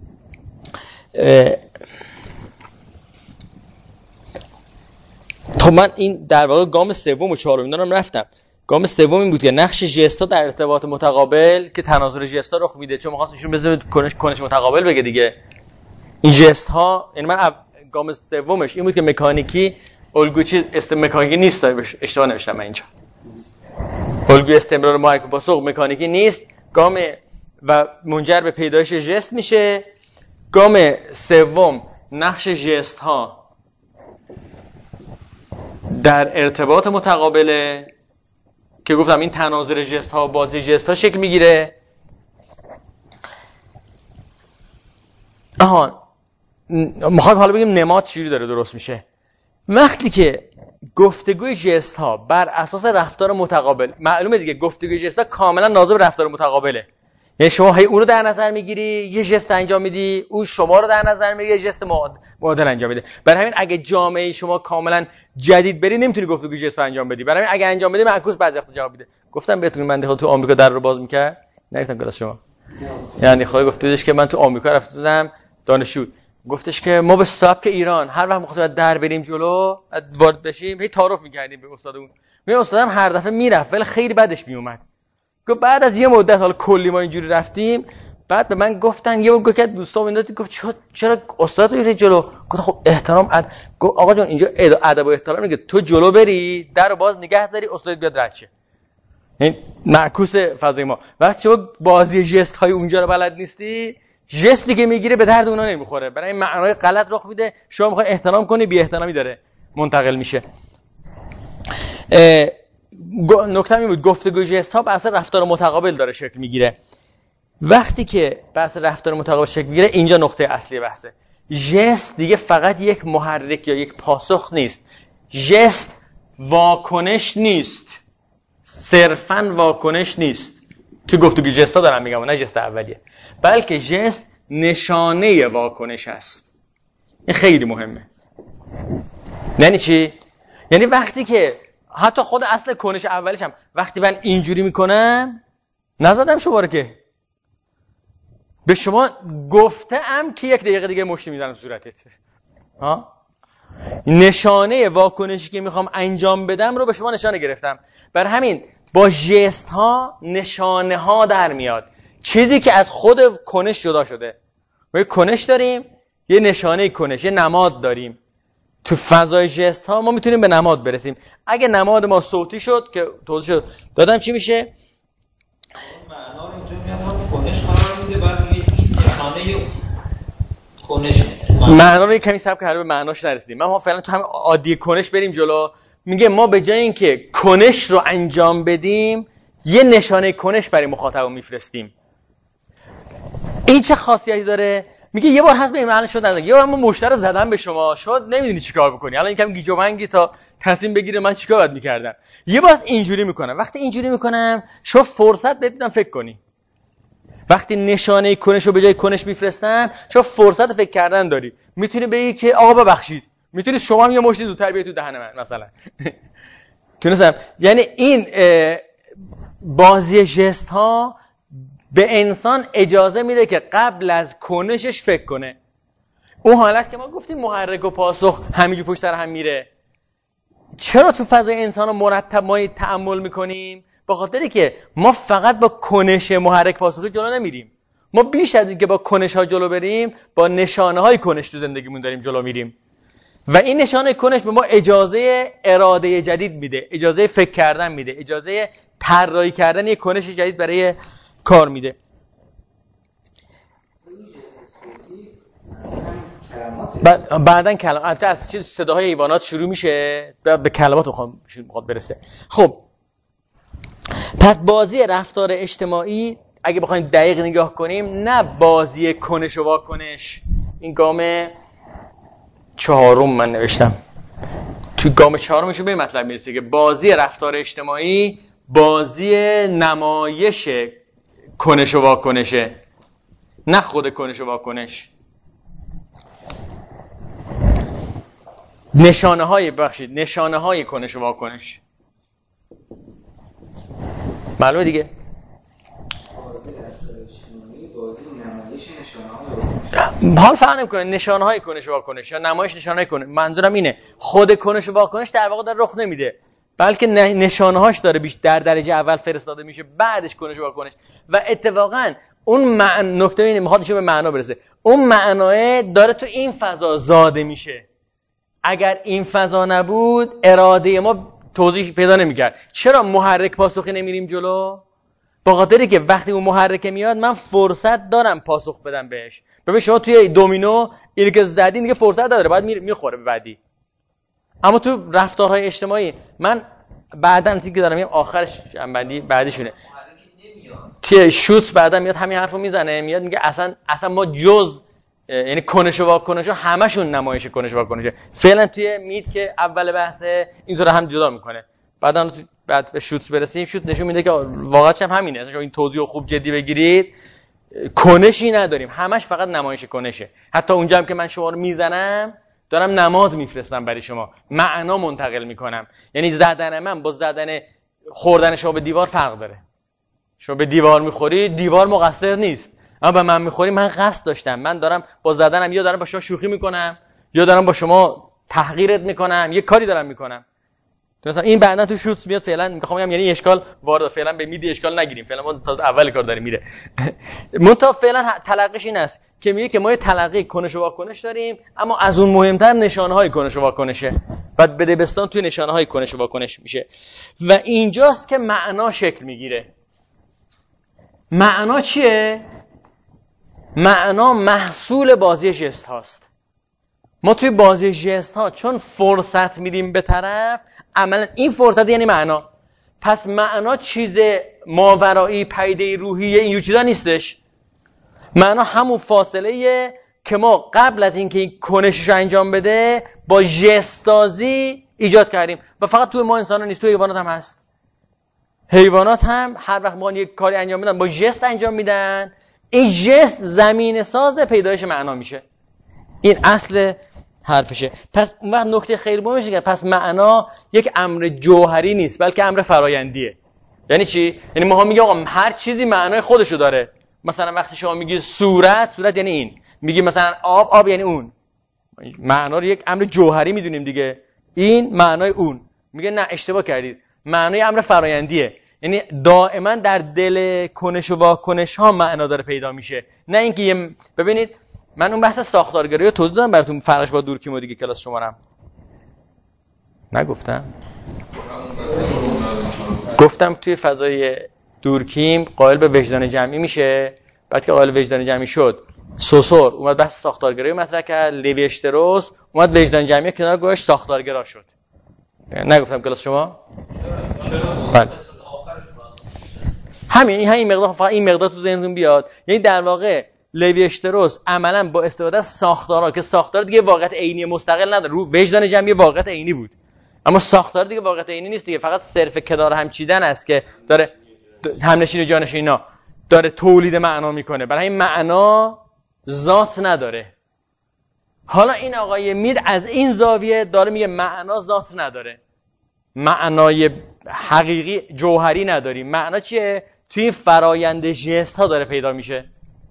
خب من این در واقع گام سوم و چهارم دارم رفتم. گام سوم این بود که نقش ژست ها در ارتباط متقابل که تناظر ژست ها رخ میده، چون می‌خواست ایشون بزنه کنش کنش متقابل بگه دیگه. این ژست ها، یعنی من گام سومش این بود که مکانیکی الگوی چیز است، مکانیکی نیست. اشتباه نوشتم من اینجا. الگوی استمرار محرک و پاسخ مکانیکی نیست. گام و منجر به پیدایش ژست میشه. گام سوم نقش ژست ها در ارتباط متقابله که گفتم این تناظر ژست ها و بازی ژست ها شکل میگیره. آها میخوایم حالا بگیم نماد چجوری داره درست میشه. وقتی که گفتگوی ژست ها بر اساس رفتار متقابل، معلومه دیگه گفتگوی ژست ها کاملا ناظر به رفتار متقابله. یعنی شما هی اون رو در نظر میگیری، یه ژست انجام میدی، اون شما رو در نظر میگیره، یه ژست معادل انجام میده. برای همین اگه جامعه شما کاملا جدید بری نمیتونی گفتگوی ژست رو انجام بدی. برای همین اگه انجام بدی معکوس بعضی وقتا جواب میده. گفتم بهتون من دیگه تو آمریکا در رو باز میکرد، نگفتم کلاس شما. یعنی خدا گفتیدش که من تو آمریکا رفتم دانشجو گفتش که ما به سبک ایران هر وقت می‌خواستیم در بریم جلو وارد بشیم هی تعارف می‌کردیم به استادمون. می استادم هر دفعه میرفت ولی خیلی بدش میومد. گفت بعد از یه مدت حالا کلی ما اینجوری رفتیم، بعد به من گفتن یه بار که دوستام اینا گفت چرا چرا استاد میره جلو؟ گفت خب احترام اد... گفت آقا جان اینجا ادب و احترام میگه تو جلو بری درو باز نگه داری استاد بیاد رد شه. این معکوس فضای ما. وقتی شما بازی ژست های اونجا رو بلد نیستی، ژستی که میگیره به درد اونا نمیخوره، برای معنای غلط رخ میده، شما میخوای احترام کنی بی احترامی داره منتقل میشه. نکته این بود گفتگو ژست ها بحث رفتار متقابل داره شکل میگیره. وقتی که بحث رفتار متقابل شکل میگیره اینجا نقطه اصلی بحثه. ژست دیگه فقط یک محرک یا یک پاسخ نیست. ژست واکنش نیست، صرفاً واکنش نیست. تو گفتگو ژست ها دارم میگم نه ژست اولیه، بلکه ژست نشانه واکنش است. این خیلی مهمه. یعنی چی؟ یعنی وقتی که حتی خود اصل کنش اولیش هم وقتی من اینجوری میکنم نزدم شما رو که به شما گفتم که یک دقیقه دیگه مشتی میزنم صورتت. ها؟ نشانه واکنشی که میخوام انجام بدم رو به شما نشانه گرفتم. بر همین با ژست ها نشانه ها در میاد، چیزی که از خود کنش جدا شده. ما یک کنش داریم، یه نشانه کنش، یه نماد داریم. تو فضای ژست ها ما میتونیم به نماد برسیم. اگه نماد ما صوتی شد که توضیح شد دادم چی میشه؟ معنا رو اینجا میاد هم کنش قرار میده، بعد میگه این نشانه کنش معنا رو کمی سبک کرده به معناش نرسیدیم. ما فعلا تو هم عادی کنش بریم جلو. میگه ما به جای اینکه کنش رو انجام بدیم یه نشانه کنش برای مخاطب میفرستیم. این چه خاصیتی داره؟ میگه یه بار هست به این معنی شد نزد، یه بار من مشتری رو زدم به شما، شما نمیدونی چیکار بکنی، الان یکم گیج و منگی تا تصمیم بگیره من چیکار باید میکردم. یه بار اینجوری میکنم، وقتی اینجوری میکنم شما فرصت بدیدم فکر کنی. وقتی نشانه کنش رو به جای کنش میفرستم شما فرصت فکر کردن داری، میتونی بگی که آقا ببخشید، میتونی شما هم یه مشتی زودتر بیای تو دهن من مثلا. تونستم. یعنی این بازی ژست ها به انسان اجازه میده که قبل از کنشش فکر کنه. اون حالت که ما گفتیم محرک و پاسخ همینجور پشت سر هم میره، چرا تو فضای انسان ها مرتب ما تأمل میکنیم؟ به خاطری که ما فقط با کنش محرک پاسخی جلو نمیریم، ما بیش از این که با کنش ها جلو بریم با نشانه های کنش تو زندگیمون داریم جلو میریم. و این نشانه کنش به ما اجازه اراده جدید میده، اجازه فکر کردن میده، اجازه طراحی کردن یک کنش جدید برای کار میده. بعد بعدن کلام البته از چیز صداهای حیوانات شروع میشه به کلمات میخواد برسه. خب پس بازی رفتار اجتماعی اگه بخوایم دقیق نگاه کنیم نه بازی کنش و واکنش. این گام چهارم من نوشتم، تو گام چهارمش به این مطلب میرسه که بازی رفتار اجتماعی بازی نمایش کنش و واکنشه، نه خود کنش و واکنش. نشانه های بخشید نشانه های کنش و واکنش معلومه دیگه. بازی رفتار اجتماعی بازی نمایش نشانه های حال فرق نمیکنه نشانه های کنش و واکنش یا نمایش نشانه های کنش. منظورم اینه خود کنش و واکنش در واقع در رخ نمیده، بلکه نشانه هاش داره بیش در درجه اول فرستاده میشه، بعدش کنش و واکنش. و اتفاقا اون معنی نکته اینه میخواد به معنا برسه، اون معناه داره تو این فضا زاده میشه. اگر این فضا نبود اراده ما توضیح پیدا نمیکرد. چرا محرک پاسخی نمیریم جلو؟ به خاطری که وقتی اون محرک میاد من فرصت دارم پاسخ بدم بهش. ببین شما توی دومینو اینو که زدین دیگه فرصت داره، بعد میخوره به بعدی. اما تو رفتارهای اجتماعی من بعداً چیزی که دارم میگم آخرش جنبندی بعدیشونه. توی شوت بعداً میاد همین حرفو میزنه، میاد میگه اصلا اصلا ما جز یعنی کنش و واکنش همشون نمایش کنش و واکنشه. فعلا توی میت که اول بحثه اینطور هم جدا میکنه، بعداً بعد به شوت برسیم شوت نشون میده که واقعاش هم همینه. اصلا این توضیحو خوب جدی بگیرید کنشی نداریم، همش فقط نمایش کنشه. حتی اونجا هم که من شما رو میزنم دارم نماد میفرستم برای شما، معنا منتقل میکنم. یعنی زدن من با زدن خوردن شما به دیوار فرق داره. شما به دیوار میخوری، دیوار مقصر نیست، اما به من میخوری من قصد داشتم، من دارم با زدنم یا دارم با شما شوخی میکنم یا دارم با شما تحقیرت میکنم، یه کاری دارم میکنم. مثلا این بعدا تو شوتس میاد فعلا میخوام بگم یعنی اشکال وارد، فعلا به میدی اشکال نگیریم، فعلا ما تا اول کار داریم میره. منتها فعلا تلقیش این است که میگه که ما یه تلقی کنش و واکنش داریم، اما از اون مهمتر نشانه های کنش و واکنشه. بعد بدبستان توی نشانه های کنش و واکنش میشه و اینجاست که معنا شکل میگیره. معنا چیه؟ معنا محصول بازی ژست هاست. ما توی بازی ژست ها چون فرصت میدیم به طرف، عملا این فرصت یعنی معنا. پس معنا چیز ماورایی، پدیده روحی این چیزا نیستش. معنا همون فاصله که ما قبل از اینکه این کنشش رو انجام بده با ژست سازی ایجاد کردیم و فقط توی ما انسان ها نیست، توی حیوانات هم هست. حیوانات هم هر وقت ما یک کاری انجام میدن با ژست انجام میدن، این ژست زمینه ساز پیدایش معنا میشه. این اصل حرفشه. پس اون وقت نکته خیلی مهمه که پس معنا یک امر جوهری نیست بلکه امر فرایندیه. یعنی چی؟ یعنی ما هم میگیم آقا هر چیزی معنای خودشو داره. مثلا وقتی شما میگی صورت، صورت یعنی این. میگی مثلا آب، آب یعنی اون. معنا رو یک امر جوهری میدونیم دیگه. این معنای اون. میگه نه اشتباه کردید. معنای امر فرایندیه. یعنی دائما در دل کنش و واکنش ها معنا داره پیدا میشه. نه اینکه یه ببینید من اون بحث ساختارگرایی رو توضیح دادم براتون، فرقش با دورکیم و دیگه کلاس شمارم نگفتم. گفتم توی فضای دورکیم قائل به وجدان جمعی میشه، بعد که قائل وجدان جمعی شد سوسور اومد بحث ساختارگرایی مطرح کرد، لوی اشتروس اومد وجدان جمعی کنار گذاشت ساختارگرا شد. نگفتم کلاس شما؟ بله. همین همین مقدار، فقط این مقدار تو ذهنتون بیاد. یعنی در واقع لوی اشتروس عملاً با استفاده از ساختارها که ساختار دیگه واقعیت عینی مستقل نداره، رو وجدان جمعی واقعیت عینی بود، اما ساختار دیگه واقعیت عینی نیست دیگه، فقط صرف کنار هم چیدن است که داره همنشین و جانشینا داره تولید معنا میکنه. برای این معنا ذات نداره. حالا این آقای مید از این زاویه داره میگه معنا ذات نداره، معنای حقیقی جوهری نداری. معنا چیه؟ توی این فرایند ژست ها داره پیدا میشه.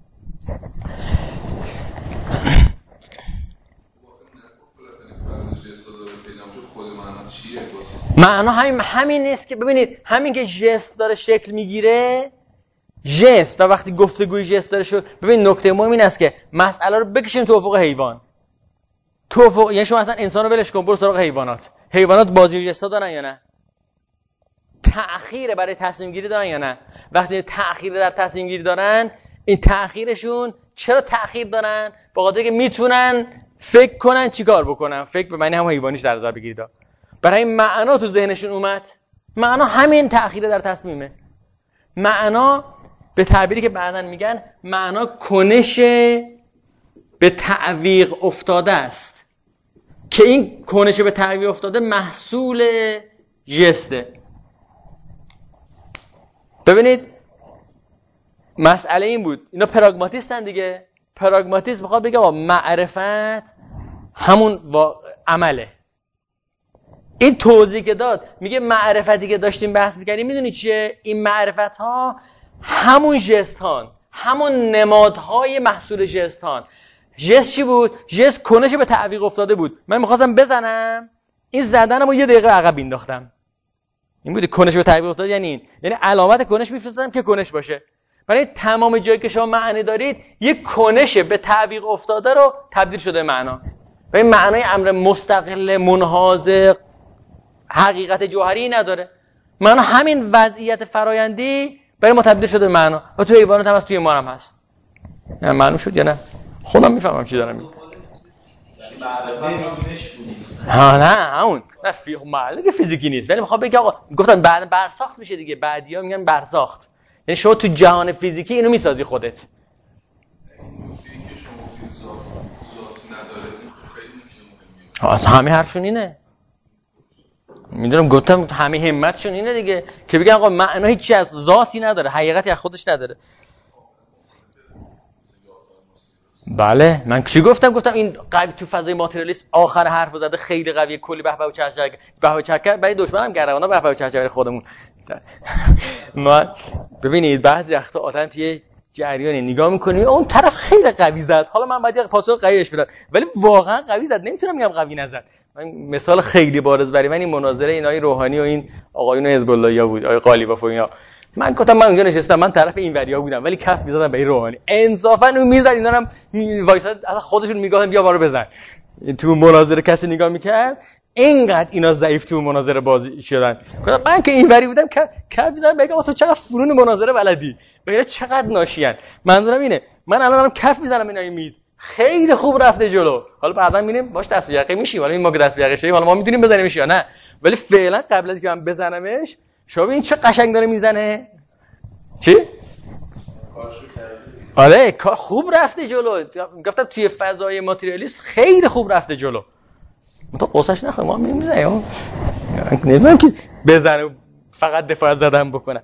معنا همین همین نیست که ببینید همین که ژست داره شکل میگیره، ژست و وقتی گفتگوی ژست داره شد، ببین نکته مهم این است که مسئله رو بکشیم تو افق حیوان. تو افق یعنی شما اصلا انسان رو ولش کن برو سراغ حیوانات. حیوانات بازی ژست دارن یا نه؟ تأخیر برای تصمیم گیری دارن یا نه؟ وقتی تأخیر در تصمیم گیری دارن، این تأخیرشون چرا تأخیر دارن؟ به خاطر که میتونن فکر کنن چیکار بکنن. فکر به معنی هم حیوانیش در نظر بگیرید. برای معنا تو ذهنشون اومد. معنا همین تأخیر در تصمیمه. معنا به تعبیری که بعداً میگن معنا کنش به تعویق افتاده است که این کنش به تعویق افتاده محصول ژسته. ببینید مسئله این بود، اینا پراگماتیستن دیگه. پراگماتیسم میخواد بگه آقا معرفت همون عمله. این توضیح که داد میگه معرفتی که داشتیم بحث میکردیم میدونی چیه؟ این معرفت ها همون ژست هان، همون نمادهای محصول ژست هان. ژست چی بود؟ ژست کنش به تعویق افتاده بود. من میخواستم بزنم، این زدنمو یه دقیقه عقب انداختم. این بود کنش به تعویق افتاده. یعنی این یعنی علامت کنش میفرستادم که کنش باشه. برای تمام جایی که شما معنی دارید یک کنش به تعویق افتاده رو تبدیل شده معنا. و این معنای امر مستقل منحاز حقیقت جوهری نداره. معنا همین وضعیت فرایندی برای ما تبدیل شده معنا و توی حیوانات هم هست، توی ما هم هست. نه معلوم شد یا نه؟ خودم میفهمم چی دارم میگم. ها نه اون نه فی معلومه فیزیکی نیست، ولی میخوام بگم آقا گفتن بعد برساخت میشه دیگه. بعدیا میگن برساخت، یعنی شما تو جهان فیزیکی اینو میسازی خودت. از همه حرفشون اینه. میدونم گفتم همه همتشون اینه دیگه که بگن آقا معنا هیچی از ذاتی نداره، حقیقتی از خودش نداره. بله من چی گفتم؟ گفتم این قوی تو فضای ماتریالیسم آخر حرفو زده خیلی قویه، کلی به به و چهچه به به چهچه برای دشمنم گردونا به به و چهچه برای خودمون. ما ببینید بعضی وقتا آدم توی جریانی نگاه میکنیم اون طرف خیلی قوی زد، حالا من باید یه پاسخ قویش بدم، ولی واقعا قوی زد، نمیتونم بگم قوی نزد. من مثال خیلی بارز برای من این مناظره اینای روحانی و این آقایون حزب اللهیا بود، آقای قالیباف و اینا. من گفتم من اونجا نشستم، من طرف این وریا بودم ولی کف میزدم به این روحانی. انصافا اون میزد اینا هم وایساد اصلا خودشون میگفتن بیا بارو بزن. تو مناظره کسی نگاه میکرد اینقدر اینا ضعیف تو مناظره بازی شدن. گفتم من که این وری بودم کف میزدم بگم تو چقدر فنون مناظره بلدی، ببین چقدر ناشیان. منظورم اینه من الان دارم کف میزنم اینا مید خیلی خوب رفته جلو، حالا بعدا میبینیم باش دست به یقه میشی، حالا این ما که دست به یقه شدیم حالا ما میدونیم بزنیمش یا نه، ولی فعلا قبل از که من بزنمش شما ببین چه قشنگ داره میزنه. چی؟ آره کار خوب رفته جلو. گفتم توی فضای ماتریالیست خیلی خوب رفته جلو. من تو قصهش نخوام ما میزنیم نمیدونم که بزنه فقط دفاع زدن بکنه.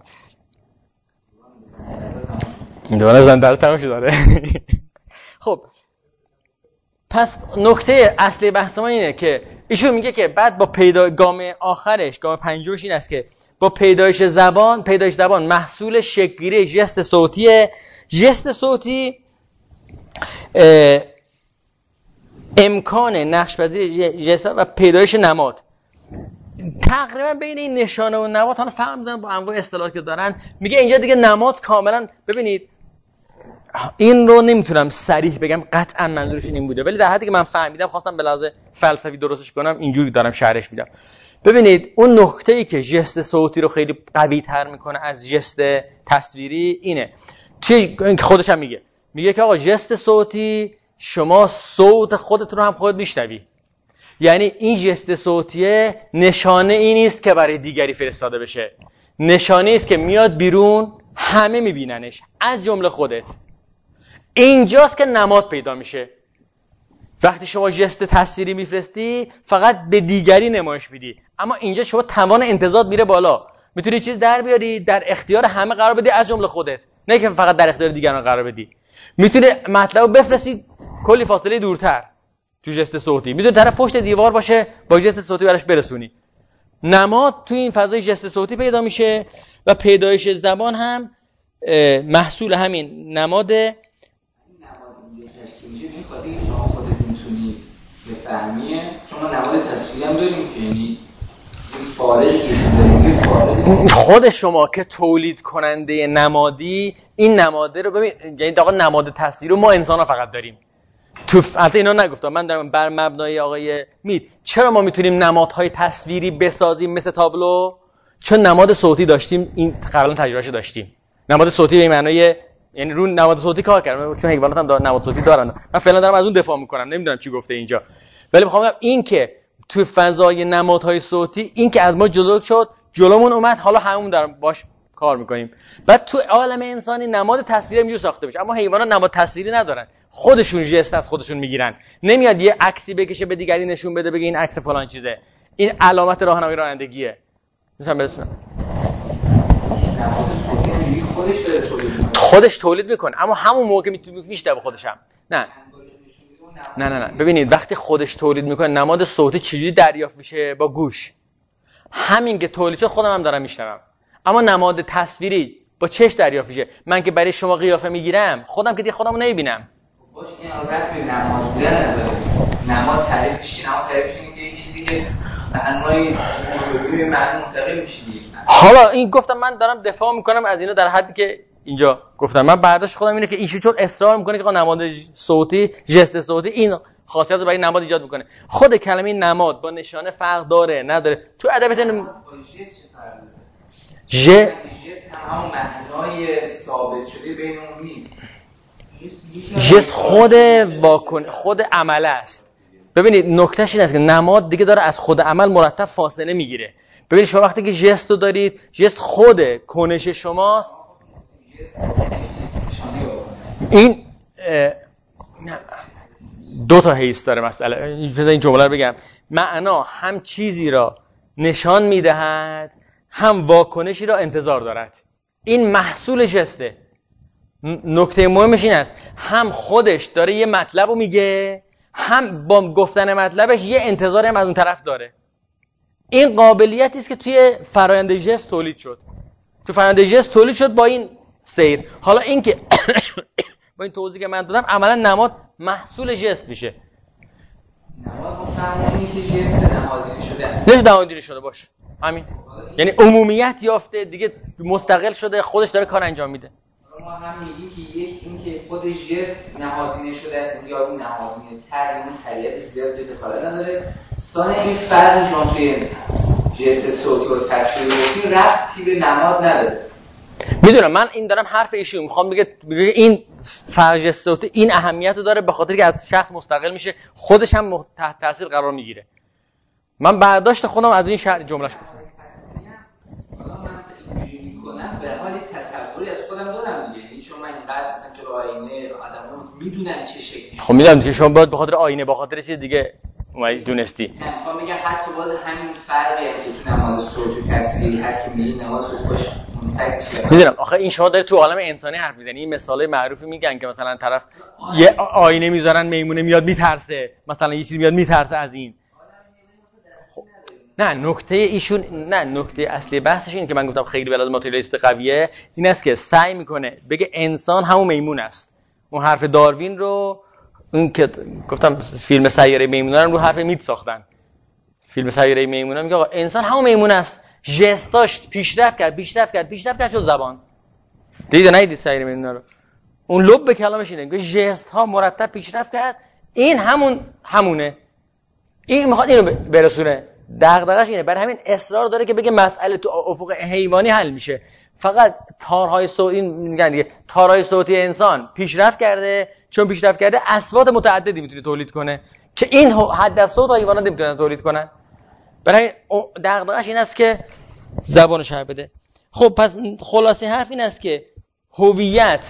دوانه زندر تمام شد داره. خب پس نکته اصلی بحث ما اینه که ایشون میگه که بعد با پیدا گام آخرش، گام پنجمش این است که با پیدایش زبان، پیدایش زبان محصول شکل‌گیری ژست صوتیه. ژست صوتی امکان نقش‌پذیری ژست و پیدایش نماد. تقریبا بین این نشانه و نماد حالا فهم می‌زنم با انواع اصطلاحاتی که دارن. میگه اینجا دیگه نماد کاملا، ببینید این رو نمیتونم صریح بگم قطعا منظورش این بوده، ولی در حدی که من فهمیدم خواستم به لحاظ فلسفی درستش کنم اینجوری دارم شرحش میدم. ببینید اون نکته‌ای که ژست صوتی رو خیلی قوی‌تر میکنه از ژست تصویری اینه. توی خودش هم میگه میگه که آقا ژست صوتی شما صوت خودت رو هم خودت میشنوی، یعنی این ژست صوتیه نشانه ای نیست که برای دیگری فرستاده بشه، نشانه است که میاد بیرون همه میبیننش از جمله خودت. اینجاست که نماد پیدا میشه. وقتی شما ژست تصویری میفرستی فقط به دیگری نمایش میدی، اما اینجا شما توان امتزاج میره بالا، میتونی چیز در بیاری در اختیار همه قرار بدی از جمله خودت، نه که فقط در اختیار دیگران قرار بدی. میتونی مطلب بفرستی کلی فاصله دورتر تو ژست صوتی، میتونی طرف پشت دیوار باشه با ژست صوتی براش برسونی. نماد تو این فضای ژست صوتی پیدا میشه و پیدایش زبان هم محصول همین نماده. بفهمیه چون ما نماد تصویری هم داریم که یعنی فارغی که شده فارغ خود شما که تولید کننده نمادی این نماده رو ببین، یعنی آقا نماد تصویری رو ما انسان ها فقط داریم. تو البته اینا نگفتم، من دارم بر مبنای آقای مید چرا ما میتونیم نمادهای تصویری بسازیم مثل تابلو، چون نماد صوتی داشتیم، این قبلا تجربهش داشتیم. نماد صوتی به معنای یعنی رو نماد صوتی کار کردم، چون حیوانات هم دارن نماد صوتی دارن. من فعلا دارم از اون دفاع میکنم، نمیدونم چی گفته اینجا، ولی میخوام بگم این که تو فضای نمادهای صوتی این که از ما جلو شد، جلومون اومد، حالا همون دارم باش کار میکنیم. بعد تو عالم انسانی نماد تصویری میجوره ساخته بشه، اما حیوانات نماد تصویری ندارن، خودشون ژست از خودشون میگیرن. نمیاد یه عکسی بکشه به دیگری نشون بده بگه این عکس فلان چیزه، این علامت راهنمای رانندگیه. مثلا برسونم خودش تولید خودش تولید میکنه، اما همون موقع میتونه میشه به خودش هم. نه نه نه نه ببینید وقتی خودش تولید میکنه نماد صوتی چجوری دریافت میشه؟ با گوش. همین که تولید شد خودم هم دارم میشنوم، اما نماد تصویری با چشم دریافت میشه. من که برای شما قیافه میگیرم خودم که دیگه خودمو نمیبینم. باشه این رفت به نماد بودن نداره. نماد تعریفش نماد تعریفش اینه که یه چیزی که معنای موجودی به معنی منتقل میشه. حالا این گفتم من دارم دفاع میکنم از اینا در حدی که اینجا گفتم. من برداشت خودم اینه که ایشون چون اصرار میکنه که نماد صوتی، ژست صوتی این خاصیت رو برای نماد ایجاد میکنه. خود کلمه نماد با نشانه فرق داره نداره؟ تو ادبیات ژ ژست هم همون معنای ثابت شده بین اون نیست. ژست خود واکن خود عمل است. ببینید نکتهش این است که نماد دیگه داره از خود عمل مرتب فاصله میگیره. ببینید شما وقتی که ژست رو دارید، ژست خود کنش شماست. این دو تا حیث داره مسئله. این جمله رو بگم، معنا هم چیزی را نشان میدهد هم واکنشی را انتظار دارد. این محصول ژسته. نکته مهمش این است هم خودش داره یه مطلب رو میگه، هم با گفتن مطلبش یه انتظاری هم از اون طرف داره. این قابلیتی است که توی فرآیند ژست تولید شد. تو فرآیند ژست تولید شد با این سیر. حالا این که با این توضیحی که من دادم عملا نماد محصول جست میشه. نماد مفهومی که جست نهادینه شده است. نه نهادینه شده باشه. همین. یعنی عمومیت یافته دیگه، مستقل شده، خودش داره کار انجام میده. ما هم میگیم که یک این که خود جست نهادینه شده است یا اون نهادینه تر اون طبیعتش زیاد دخالت نداره. ثانیا این فرق شما توی جست صوتی و تصویری ربطی به نماد نداره. میدونم من این دارم حرف ایشون میخوام بگه بگه این فرق صوتی این اهمیت رو داره به خاطر که از شخص مستقل میشه، خودش هم تحت تاثیر قرار میگیره. من برداشت خودم از این شرح جملهش گفتم. حالا من اینجوری میکنم به حال تصوری از خودم دارم دیگه، یعنی چون من اینقدر مثلا چه آینه آدمو میدونم چه شکلی. خب میدونم که شما باید به خاطر آینه با خاطر چیز دیگه اومدی دونستی. نه میخوام بگم حتی باز همین فرقی که تو نماد صوتی تصویری هست که میگی نماد صوتی باشه میدونم. آخه این شما داره تو عالم انسانی حرف میزنی. این مثالای معروفی میگن که مثلا طرف یه آینه میذارن میمونه میاد میترسه، مثلا یه چیزی میاد میترسه از این. خب. نه نکته ایشون نه نکته اصلی بحثش اینه که من گفتم خیلی بلد ماتریالیست قویه، این است که سعی میکنه بگه انسان همون میمون است. اون حرف داروین رو اون که گفتم فیلم سیاره میمونا رو حرف میت ساختن. فیلم سیاره میمونا میگه آقا انسان همون میمون است، ژستاش پیشرفت کرد پیشرفت کرد پیشرفت کرد شد زبان. دیدی نه دیدی سیاره میمونا رو؟ اون لب به کلامش اینه که ژست ها مرتب پیشرفت کرد، این همون همونه. این میخواد اینو برسونه، دغدغش اینه، برای همین اصرار داره که بگه مسئله تو افق حیوانی حل میشه. فقط تارهای صوتی میگن دیگه تارهای صوتی انسان پیشرفت کرده، چون پیشرفت کرده اصوات متعددی میتونه تولید کنه که این حد از صوت حیوانات نمیتونن تولید کنن. برای دغدغش این است که زبانو شرح بده. خب پس خلاصه حرف این است که هویت،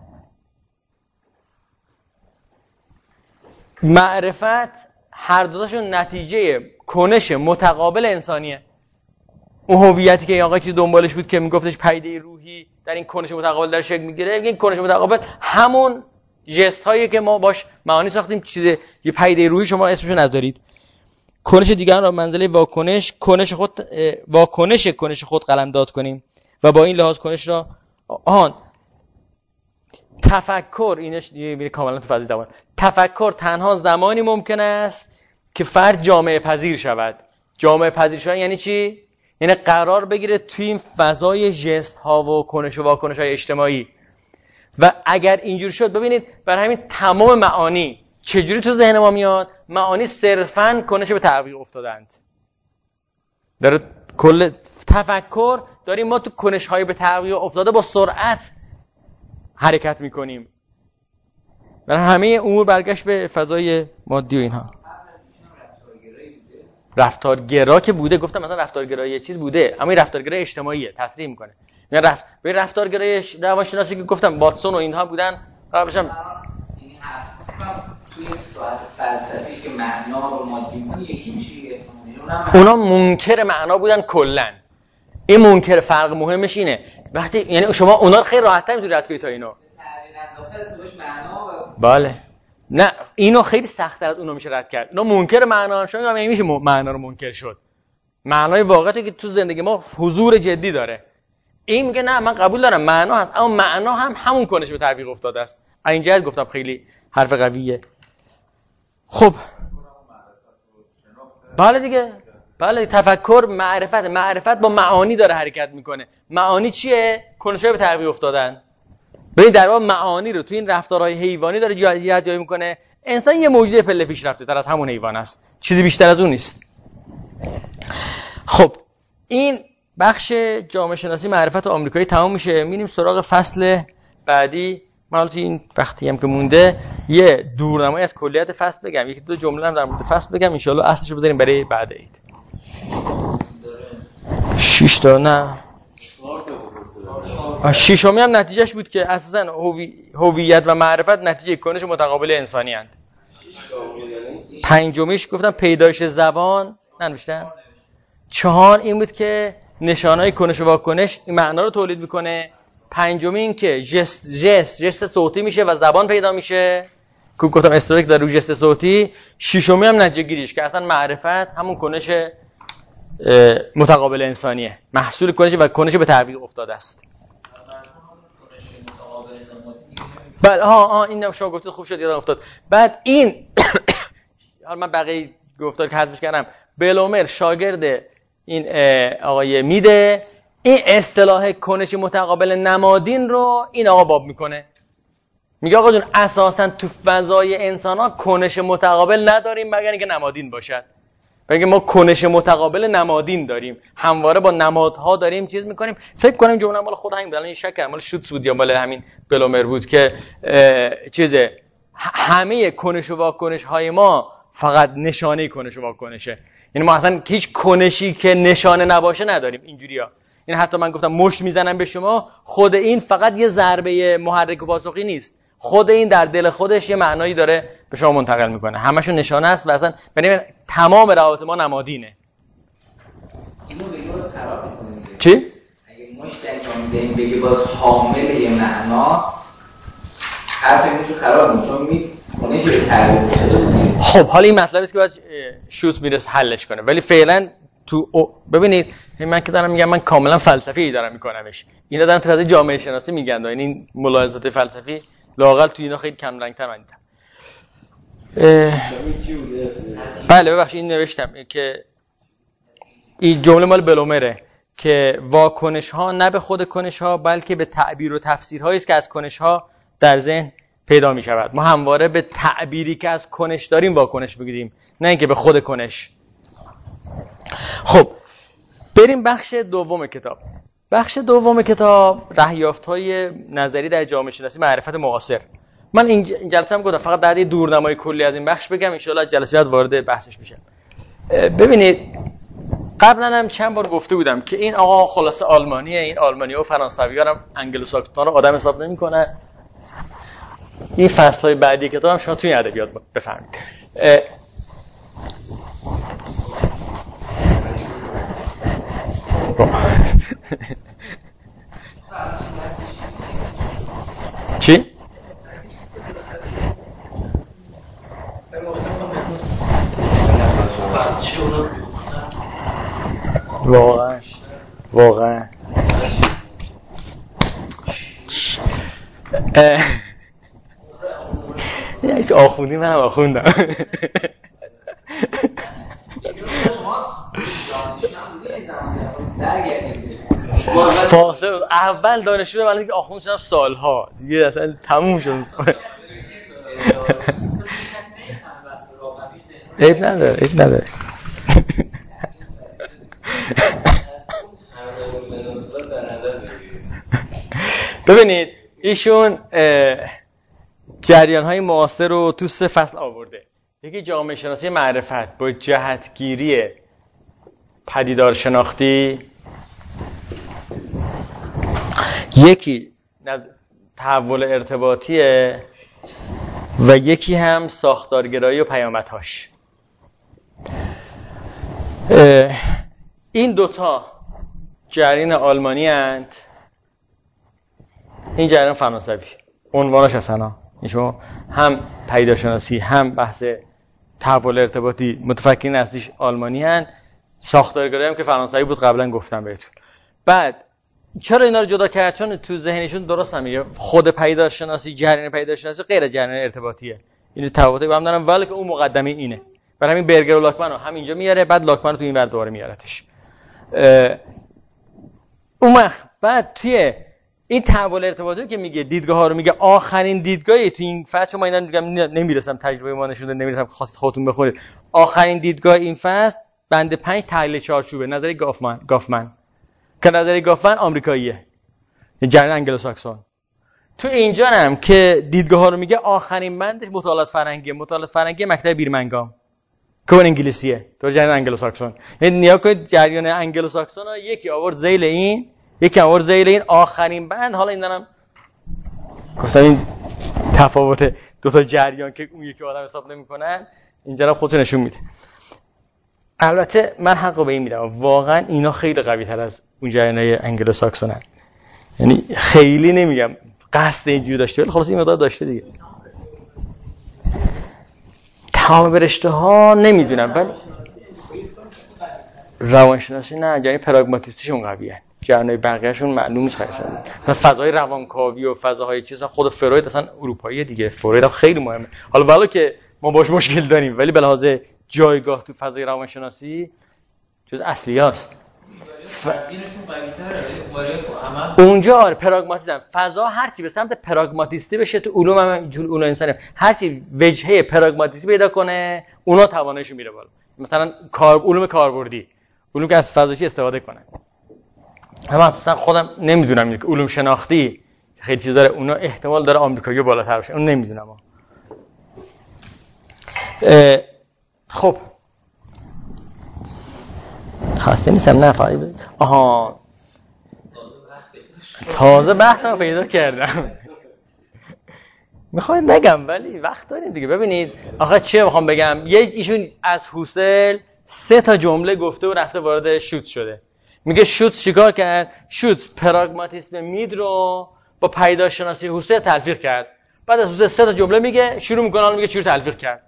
معرفت، هر دوتاشون نتیجه کنش متقابل انسانیه. اون هویتی که این آقا چیز دنبالش بود که میگفتش پدیده روحی در این کنش متقابل در شکل میگیره، این کنش متقابل همون ژست هایی که ما باش معانی ساختیم، چیز یه پدیده روحی شما اسمشو نذارید. کنش دیگران را منزله واکنش کنش خود واکنش کنش خود قلمداد کنیم و با این لحاظ کنش را آهان تفکر اینش دیگه کاملا تو فضای زبان. تفکر تنها زمانی ممکن است که فرد جامعه پذیر شود. جامعه پذیر شدن یعنی چی؟ یعنی قرار بگیره توی این فضای ژست ها و کنش و واکنش های اجتماعی. و اگر اینجور شد ببینید برای همین تمام معانی چجوری تو ذهن ما میاد؟ معانی صرفاً کنش به تعویق افتادند. در کل تفکر داریم ما تو کنش های به تعویق افتاده با سرعت حرکت میکنیم. برای همه امور برگشت به فضای مادی و اینها. رفتارگرا که بوده، گفتم مثلا رفتارگرایی یه چیز بوده، اما این رفتارگرای اجتماعیه، تصریح میکنه. یعنی رفت به رفتارگرای روانشناسی که گفتم واتسون و اینها بودن، قرار بشم یعنی حرفم توی ساعت فلسفیش که معنا و مادی بود یکی میشه. اونا منکر معنا بودن کلا. این منکر فرق مهمش اینه وقتی یعنی شما اونا رو خیلی راحت‌تر میتونید رد کنید تا اینو. بله. نه اینو خیلی سخت‌تر از اونو میشه رد کرد. اونا منکر معنا شما میگم میشه معنا رو منکر شد. معنای واقعی که تو زندگی ما حضور جدی داره. این میگه نه من قبول دارم معنا هست، اما معنا هم همون کنش به تعویق افتاده است. این جهت گفتم خیلی حرف قویه. خب بله دیگه، بله تفکر معرفت، معرفت با معانی داره حرکت میکنه. معانی چیه؟ کنش‌های به تعویق افتادن. ببین در واقع معانی رو تو این رفتارهای حیوانی داره جهت جایی میکنه. انسان یه موجود پله پیشرفته تر از همون حیوان است، چیزی بیشتر از اون نیست. خب این بخش جامعه شناسی معرفت آمریکایی تمام میشه. میریم سراغ فصل بعدی. من تو این وقتی هم که مونده یه دورنمایی از کلیت فصل بگم، یکی دو جمله هم در مورد فصل بگم، ان شاءالله اصلش رو بذاریم برای بعد عید. شش تا نه ششمی هم نتیجهش بود که اساسا هویت و معرفت نتیجه کنش متقابل انسانی اند. پنجمیش گفتم پیدایش زبان ننوشتم. چهار این بود که نشانهای کنش و واکنش این معنا رو تولید میکنه. پنجمی این که جست جست جست صوتی میشه و زبان پیدا میشه که گفتم استروک در رو جست صوتی. ششمی هم نتیجه گیریش که اصلا معرفت همون کنش متقابل انسانیه، محصول کنش و کنش به تعویق افتاده است. بله ها ها این شما گفتید خوب شد یادم افتاد. بعد این حالا من بقیه گفتار که حذفش کردم. بلومر شاگرد این آقای میده، این اصطلاح کنش متقابل نمادین رو این آقا باب میکنه، میگه آقا جون اساسا تو فضای انسان ها کنش متقابل نداریم مگر اینکه نمادین باشد. بگه ما کنش متقابل نمادین داریم، همواره با نمادها داریم چیز میکنیم. فکر کنم جمله مال خود همین، الان شک کردم مال شوتس بود یا مال همین بلومر بود که چیزه همه کنش و واکنش های ما فقط نشانه کنش و واکنشه. یعنی ما اصلا هیچ کنشی که نشانه نباشه نداریم اینجوریا. این حتی من گفتم مشت میزنم به شما، خود این فقط یه ضربه محرک و پاسخی نیست، خود این در دل خودش یه معنایی داره به شما منتقل میکنه، همشون نشانه است و اصلا ببین تمام روابط ما نمادینه. اینو بگی باز خراب میکنه. چی؟ اگه مشت انجام میدیم بگی باز حامل یه معناست، حرف اینو خراب میکنه چون می کنه چه تعریف شده بود. خب حالا این مطلبی است که باید شوت میرسه حلش کنه، ولی فعلا تو او... ببینید من که دارم میگم من کاملا فلسفی دارم میکنمش، اینا دارن تو جامعه شناسی میگن، یعنی این ملاحظات فلسفی لااقل تو اینا خیلی کم رنگ‌تر من دیدم. بله ببخشید این نوشتم که این جمله مال بلومره که واکنش ها نه به خود کنش ها بلکه به تعبیر و تفسیرهایی است که از کنش ها در ذهن پیدا می شود. ما همواره به تعبیری که از کنش داریم واکنش بگیریم، نه اینکه به خود کنش. خب بریم بخش دوم کتاب. بخش دوم کتاب رهیافت‌های نظری در جامعه شناسی معرفت معاصر. من این جلسه هم گفتم فقط در یه دورنمای کلی از این بخش بگم، ان شاءالله جلسه بعد وارد بحثش میشم. ببینید قبلا هم چند بار گفته بودم که این آقا خلاصه آلمانیه، این آلمانی‌ها و فرانسوی‌ها هم انگلوساکسون‌ها رو آدم حساب نمی‌کنن. این فصل‌های بعدی کتاب هم شما توی ادبیات بفهمید. چی؟ واقعا واقعا یک آخوندی من هم آخوندم. فاصله اول دانشجو ولی که آخوند شدم سالها دیگه اصلا تموم شد. عیب نداره عیب نداره. ببینید ایشون جریان‌های معاصر رو تو سه فصل آورده. یکی جامعه شناسی معرفت با جهتگیری پدیدار شناختی، یکی تحول ارتباطیه و یکی هم ساختارگرایی و پیامدهاش. این دوتا جریان آلمانی هستند، این جریان فرانسوی. عنوانش اصلا شما هم پدیدارشناسی هم بحث تحول ارتباطی متفکرین اصلیش آلمانی هستند، ساختارگرایی هم که فرانسوی بود قبلا گفتم بهتون. بعد چرا اینا رو جدا کرد؟ چون تو ذهنشون درست نمیگه خود پدیدارشناسی جریان پدیدارشناسی غیر از جریان ارتباطیه، این تفاوتی با هم دارن ولی که اون مقدمه اینه. برای همین برگر و لاکمن رو هم اینجا میاره، بعد لاکمن رو تو این ور دوباره میارتش. اون وقت بعد توی این تحول ارتباطی که میگه دیدگاه ها رو میگه آخرین دیدگاهی تو این فصل، شما اینا میگم نمیرسم تجربه ما نشون داده نمیرسم خواستید خودتون بخونید. آخرین دیدگاه این فصل بند پنج تحلیل چارچوبه نظری گافمن گافمن که نظری گافمن آمریکاییه، جریان انگلوساکسون. تو اینجا هم که دیدگاه ها رو میگه آخرین بندش مطالعات فرهنگی، مطالعات فرهنگی مکتب بیرمنگام که اون انگلیسیه، تو جریان انگلوساکسون. یعنی نیا کنید جریان انگلوساکسون ها یکی آورد ذیل این، یکی آورد ذیل این آخرین بند. حالا این دارم گفتم این تفاوت دو تا جریان که اون یکی آدم حساب نمیکنن اینجا رو خودت نشون میده. البته من حق به این میدم واقعا اینا خیلی قوی تر از اون جریانای انگلوساکسونن، یعنی خیلی نمیگم قصد اینجوری داشته ولی خلاص این مقدار داشته دیگه. تمام برشته ها نمیدونم ولی روانشناسی نه، یعنی پراگماتیستیشون قویه. جریان‌های بقیه‌شون معلوم نیست خیلیشون. مثلا فضای روانکاوی و فضاهای چیزا خود فروید اصلا اروپایی دیگه. فروید هم خیلی مهمه. حالا والا که ما باش مشکل داریم ولی به لحاظ جایگاه تو فضای روانشناسی جز اصلیاست. دینشون قوی‌تره ولی عمل اونجا آره پراگماتیسم فضا هر چی به سمت پراگماتیستی بشه تو علوم هم تو علوم انسانی هر چی وجهه پراگماتیستی پیدا کنه اونا تواناییشون میره بالا. مثلا کار علوم کاربردی علوم که از فضایی استفاده کنه. اما اصلا خودم نمیدونم که علوم شناختی خیلی چیزا داره اونا احتمال داره آمریکایی بالاتر باشه اون نمیدونم. خب خسته نیستم نه فعلی بود. آها تازه بحثم پیدا کردم. میخواید نگم ولی وقت داریم دیگه. ببینید آخه چه میخوام بگم یک ایشون از هوسل سه تا جمله گفته و رفته وارد شوت شده. میگه شوت چیکار کرد؟ شوت پراگماتیسم مید رو با پیداشناسی هوسل تلفیق کرد. بعد از هوسل سه تا جمله میگه شروع میکنه حالا میگه چجوری تلفیق کرد.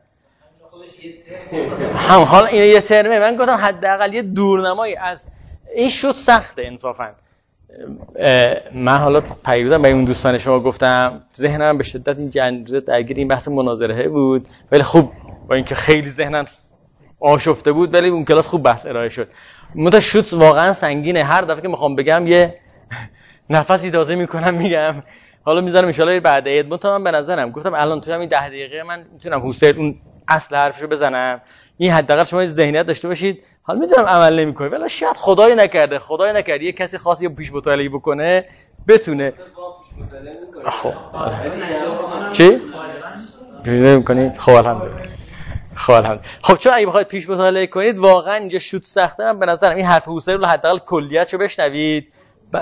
هم حالا این یه ترمه من گفتم حداقل یه دورنمایی از این شوت سخته انصافا. من حالا پیروزم به اون دوستان شما گفتم ذهنم به شدت این جنجال درگیر این بحث مناظره بود ولی خوب با اینکه خیلی ذهنم آشفته بود ولی اون کلاس خوب بحث ارائه شد. متا شوت واقعا سنگینه. هر دفعه که میخوام بگم یه نفسی تازه میکنم میگم حالا میذارم ان شاءالله بعد عید. متا من به نظرم گفتم الان تو همین ده دقیقه من میتونم حسین اون اصل حرفشو بزنم. این حداقل شما ذهنیت داشته باشید. حالا میدونم عمل نمیکنه ولی شاید خدای نکرده خدای نکرده یه کسی خاصی پیش مطالعه بکنه بتونه. خب چی نمی‌کنید؟ خب الحمدلله. خب الحمدلله. خب چون اگه بخواید پیش مطالعه کنید واقعا اینجا شوت سخته. من به نظرم این حرف حسین رو حداقل کلیتشو بشنوید. ب...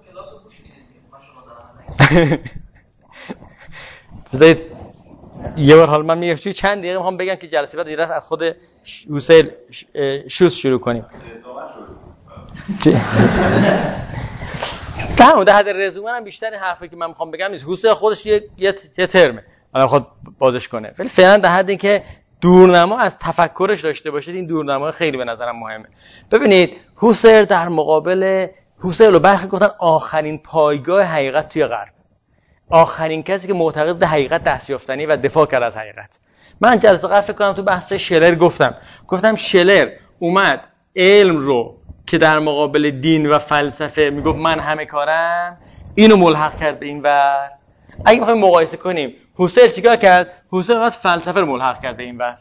بذارید یه بار حالا من میگم چند دقیقه میخوام بگم که جلسه بعد دیگه از خود حسین شوت شروع کنیم. تمام ده حد رزومه هم بیشتر این حرفی که من میخوام بگم نیست. حسین خودش یه یه, یه ترمه الان خود بازش کنه ولی فعلا در حد این که دورنما از تفکرش داشته باشید. این دورنما خیلی به نظرم مهمه. ببینید حسین در مقابل حسین رو برخی گفتن آخرین پایگاه حقیقت توی غرب، آخرین کسی که معتقد به حقیقت دستیافتنی و دفاع کرد از حقیقت. من جلسه قبل فکر کنم تو بحث شلر گفتم گفتم شلر اومد علم رو که در مقابل دین و فلسفه میگفت من همه کارم اینو ملحق کرد به این ور. اگه بخوایم مقایسه کنیم حسین چیکار کرد؟ حسین اومد فلسفه رو ملحق کرد به این ور.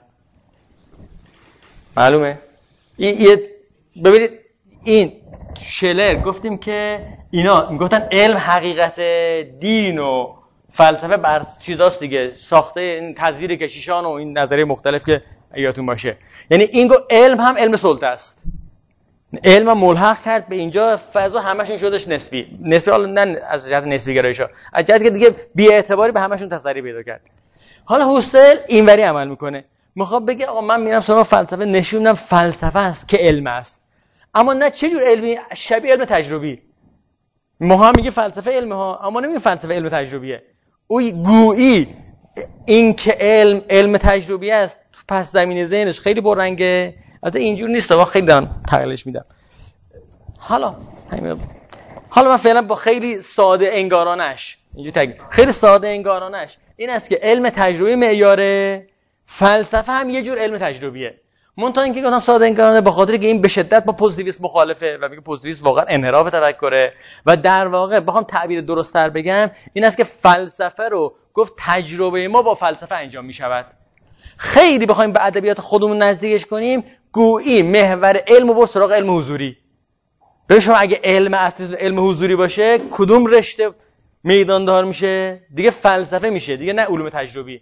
معلومه؟ این ببینید این شلر گفتیم که اینا میگفتن علم حقیقت دین و فلسفه بر چیزاست دیگه ساخته این تصویر کشیشان و این نظریه مختلف که یادتون باشه. یعنی این گفت علم هم علم سلطه است. علم هم ملحق کرد به اینجا فضا همشون شدش نسبی. نسبی حالا نه از جهت نسبی گرایشا از جهتی که دیگه بی اعتباری به همشون تسری پیدا کرد. حالا حسین اینوری عمل میکنه میخواد بگه آقا من میرم سراغ فلسفه نشون میدم فلسفه است که علم است. اما نه چه جور علمی؟ شبیه علم تجربی. ما هم میگه فلسفه علم ها اما نمیگه فلسفه علم تجربیه. او گویی این که علم علم تجربی است تو پس زمینه ذهنش خیلی پررنگه. البته اینجور نیست واقعا خیلی دارم تقلیلش میدم. حالا حالا من فعلا با خیلی ساده انگارانش اینجوری تگ خیلی ساده انگارانش این است که علم تجربی معیاره، فلسفه هم یه جور علم تجربیه. منتها اینکه گفتم ساده انگارانه به خاطر که این به شدت با پوزیتیویسم مخالفه و میگه پوزیتیویسم واقعا انحراف تفکره و در واقع بخوام تعبیر درست‌تر بگم این است که فلسفه رو گفت تجربه ما با فلسفه انجام می‌شود. خیلی بخوایم به ادبیات خودمون نزدیکش کنیم گویی محور علم رو بر سراغ علم حضوری. ببین شما اگه علم اصلی علم حضوری باشه کدوم رشته میداندار میشه؟ دیگه فلسفه میشه دیگه نه علوم تجربی.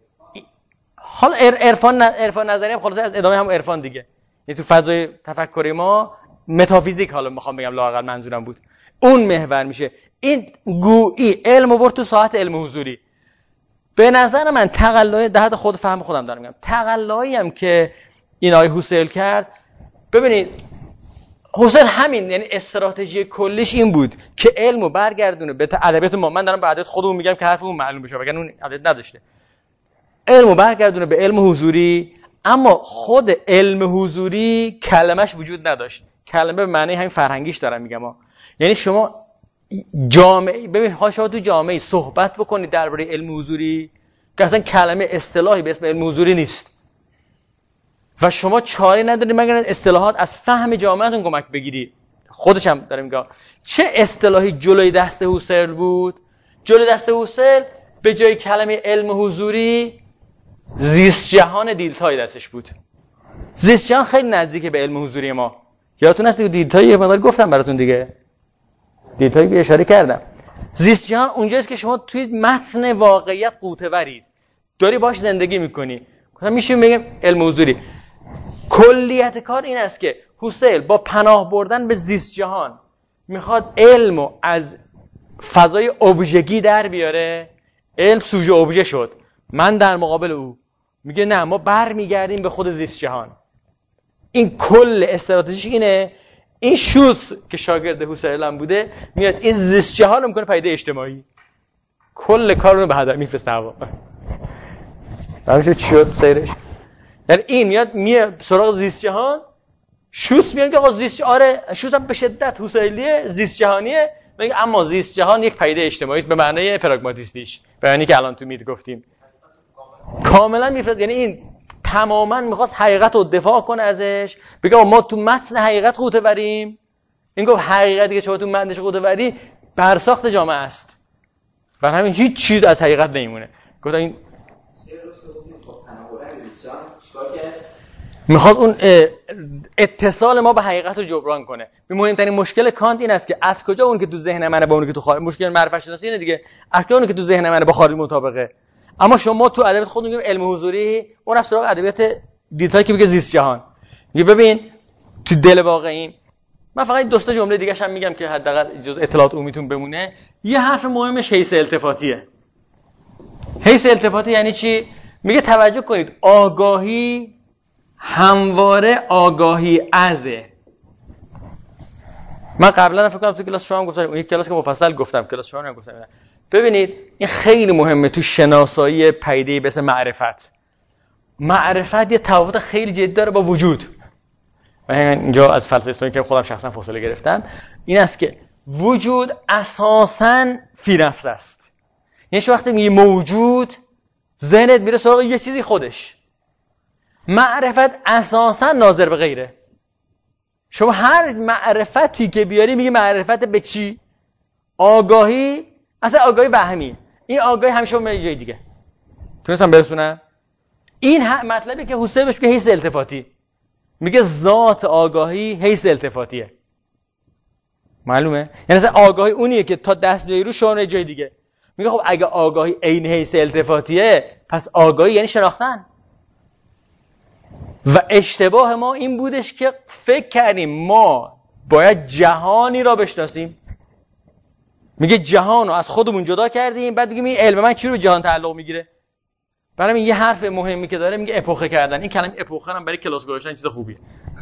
حالا عرفان عرفان نظری هم خلاصه از ادامه هم عرفان دیگه. یعنی تو فضای تفکری ما متافیزیک حالا میخوام بگم لااقل منظورم بود اون محور میشه. این گویی علم رو بر تو ساحت علم حضوری. به نظر من تقلای ده حد خود فهم خودم دارم میگم تقلایی هم که این آقای حسین کرد. ببینید حسین همین یعنی استراتژی کلیش این بود که علمو برگردونه به ادبیات ما. من دارم به ادبیات خودمون میگم که حرف اون معلوم بشه وگرنه اون ادبیات نداشته. علمو برگردونه به علم حضوری اما خود علم حضوری کلمش وجود نداشت. کلمه به معنی همین فرهنگیش دارم میگم ها. یعنی شما جامعه ببین ها شما تو جامعه صحبت بکنید درباره علم حضوری که اصلا کلمه اصطلاحی به اسم علم حضوری نیست و شما چاره ندارید مگر اصطلاحات از فهم جامعهتون کمک بگیرید. خودش هم داره میگه چه اصطلاحی جلوی دست هوسل بود؟ جلوی دست هوسل به جای کلمه علم حضوری زیست جهان دیلتای دستش بود. زیست جهان خیلی نزدیکه به علم حضوری ما. یادتون هست که دیلتای یه مقدار گفتم براتون دیگه. دیلتایی که اشاره کردم. زیست جهان اونجاست که شما توی متن واقعیت قوطه ورید. داری باش زندگی میکنی. میشه بگم علم حضوری. کلیت کار این است که هوسل با پناه بردن به زیست جهان میخواد علمو از فضای ابژگی در بیاره. علم سوژه ابژه شد. من در مقابل او. میگه نه ما برمیگردیم به خود زیست جهان. این کل استراتژیش اینه. این شوس که شاگرد هوسل هم بوده میاد این زیست جهان رو میکنه پدیده اجتماعی. کل کار رو به هدف میفرسته هوا. برای چی شد سیرش؟ یعنی این میاد میاد سراغ زیست جهان. شوس میاد که آقا زیست آره شوس هم به شدت هوسلیه زیست جهانیه میگه اما زیست جهان یک پدیده اجتماعی است به معنای پراگماتیستیش به معنی که الان تو میت گفتیم کاملا میفرد. یعنی این تماما میخواست حقیقت رو دفاع کنه ازش بگه ما تو متن حقیقت قوطه وریم. این گفت حقیقتی که شما تو متنش قوطه وری برساخت جامعه است و همین هیچ چیز از حقیقت نمیمونه. گفت این میخواد اون اتصال ما به حقیقت رو جبران کنه. مهمترین مشکل کانت این است که از کجا اون که تو ذهن منه با اون که تو خارج مشکل معرفت شناسی اینه دیگه. از کجا اون که تو ذهن منه با خارج مطابقه. اما شما تو ادبیات خودمون میگیم علم حضوری اون از سراغ ادبیات دیتایی که میگه زیست جهان. میگه ببین تو دل واقعیم من فقط دو تا جمله دیگه هم میگم که حداقل جز اطلاعات عمومیتون بمونه. یه حرف مهمش حیث التفاتیه. حیث التفاتی یعنی چی؟ میگه توجه کنید آگاهی همواره آگاهی ازه. من قبلا فکر کنم تو کلاس شما هم گفتم اون یک کلاس که مفصل گفتم کلاس شما هم گفتم. ببینید این خیلی مهمه تو شناسایی پدیده به اسم معرفت. معرفت یه تفاوت خیلی جدی داره با وجود. من اینجا از فلسفه اسلامی که خودم شخصا فاصله گرفتم این است که وجود اساساً فی نفس است. یعنی وقتی میگی موجود ذهنت میره سراغ یه چیزی خودش. معرفت اساساً ناظر به غیره. شما هر معرفتی که بیاری میگی معرفت به چی؟ آگاهی اصلا آگاهی وهمی. این آگاهی همیشه میره جای دیگه. تونستم برسونم؟ این مطلبی که حسین بهش میگه حیث التفاتی. میگه ذات آگاهی حیث التفاتیه. معلومه؟ یعنی اصلا آگاهی اونیه که تا دست بیاری رو شونه جای دیگه. میگه خب اگه آگاهی عین حیث التفاتیه پس آگاهی یعنی شناختن. و اشتباه ما این بودش که فکر کردیم ما باید جهانی را بشناسیم. میگه جهان رو از خودمون جدا کردیم بعد میگیم این علم من چی رو به جهان تعلق میگیره. برای این یه حرف مهمی که داره میگه اپوخه کردن. این کلمه اپوخه هم برای کلاس گذاشتن چیز خوبیه.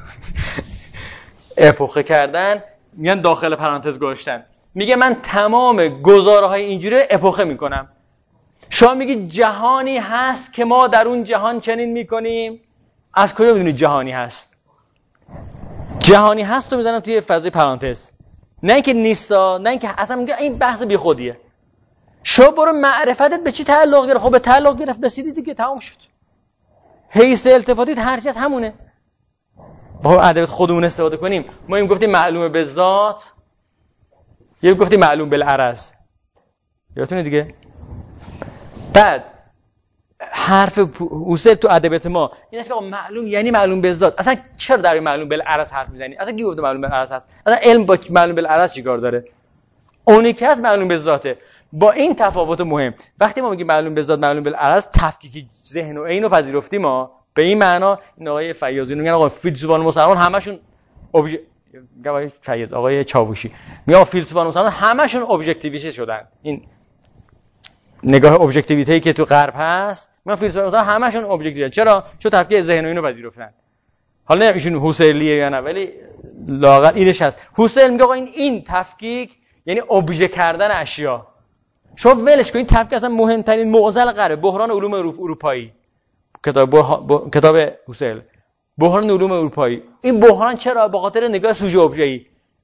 اپوخه کردن میگن داخل پرانتز گذاشتن. میگه من تمام گزاره‌های اینجوری اپوخه میکنم. شما میگی جهانی هست که ما در اون جهان چنین میکنیم. از کجا میدونی جهانی هست؟ جهانی هست رو میذارم توی فضای پرانتز. نه اینکه نیستا، نه اینکه اصلا میگه این بحث بیخودیه. شما برو معرفتت به چی تعلق گرفت؟ خب به تعلق گرفت رسیدی دیگه تمام شد. حیث التفاتیت هر چیز همونه. با ادبیات خودمون استفاده کنیم. ما این گفتیم معلومه به ذات، یه گفتیم معلوم بالعرض. یادتونه دیگه؟ بعد حرف حسین تو ادبیات ما اینه که معلوم یعنی معلوم به ذات. اصلا چرا در معلوم بالعرض حرف میزنی؟ اصلا کی گفته معلوم بالعرض هست؟ اصلا علم با معلوم بالعرض چیکار داره؟ اونی که از معلوم به ذاته. با این تفاوت مهم وقتی ما میگیم معلوم به ذات معلوم بالعرض تفکیک ذهن و عین رو پذیرفتیم ما به این معنا این آقای فیاضی میگن آقا فیلسوفان مسلمان همشون ابژ آقای فیاض آقای چاوشی میگن فیلسوفان مسلمان همشون ابژکتیویست شدن. این نگاه ابژکتیویته که تو غرب هست میگن فیلسوفان مسلمان همشون ابژکتیو. چرا؟ چون تفکیک ذهن و عین رو پذیرفتن. حالا ایشون حسینیه یا نه ولی لااقل اینش هست. حسین میگه آقا این این تفکیک یعنی ابژه کردن اشیا. شما ولش کنید تفکیک اصلا مهمترین معضل غرب بحران علوم اروپایی. کتاب بح... کتاب حسین بحران علوم اروپایی. این بحران چرا؟ به خاطر نگاه سوژه ابژه‌ای.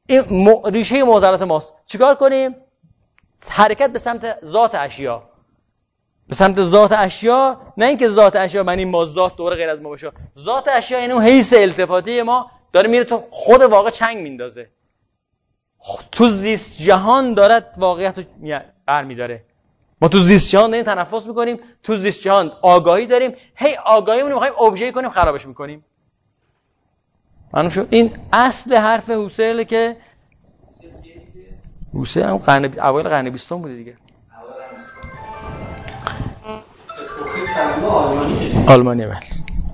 این م... ریشه معضلات ماست. چیکار کنیم؟ حرکت به سمت ذات اشیا، به سمت ذات اشیا، نه اینکه ذات اشیا معنی ما ذات دوره غیر از ما باشه. ذات اشیا یعنی اون حیث التفاتی ما داره میره تو خود واقع چنگ میندازه، تو زیست جهان دارد واقعیت رو برمیداره. ما تو زیست جهان داریم تنفس میکنیم، تو زیست جهان آگاهی داریم، هی آگاهیمون رو میخوایم ابژه کنیم خرابش میکنیم. معلوم شد؟ این اصل حرف هوسرل که هوسرل هم قرن اوایل قرن بیستم بوده دیگه. آلمانیه بله.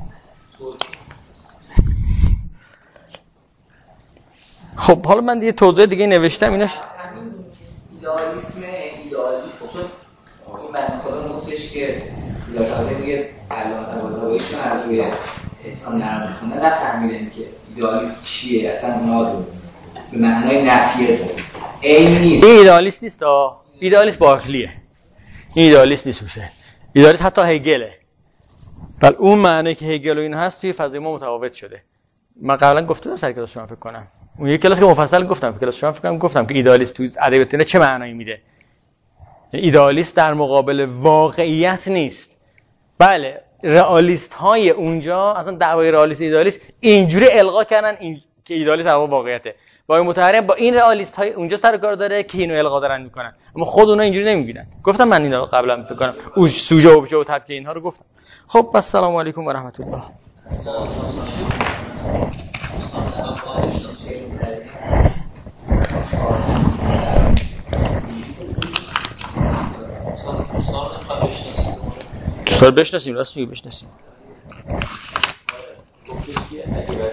خب حالا من دیگه توضیح دیگه نوشتم ایناش. همین ایدئالیسم ایدئالیسم چون این بنده خدا گفتش که فیلسوفا میگه الله تعالی چون از روی انسان نرم میخونه نفهمیدن که ایدئالیسم چیه، اصلا اونا به معنای نفیه این نیست. این ایدئالیست نیست آ ایدئالیست بارکلیه. این ایدئالیست نیست میشه. ایدئالیست حتی هگله. ولی اون معنی که هگل و این هست توی فضای ما متفاوت شده. من قبلا گفتم سر کلاس شما فکر کنم. اون یک کلاس که مفصل گفتم، کلاس شما فکر کنم گفتم که ایدئالیست توی ادبیات چه معنایی میده. ایدئالیست در مقابل واقعیت نیست. بله، رئالیست های اونجا اصلا دعوای رئالیست ایدئالیست اینجوری القا کردن این که ایدئالیست در واقعیته. با این متحرم با این رئالیست های اونجا سر کار داره که اینو القا دارن میکنن، اما خود اونها اینجوری نمیبینن. گفتم من اینا قبلا فکر کنم او سوژه و ابژه و تبک اینها رو گفتم. خب السلام علیکم و رحمت الله. دوستان بشناسیم، راست میگی بشناسیم.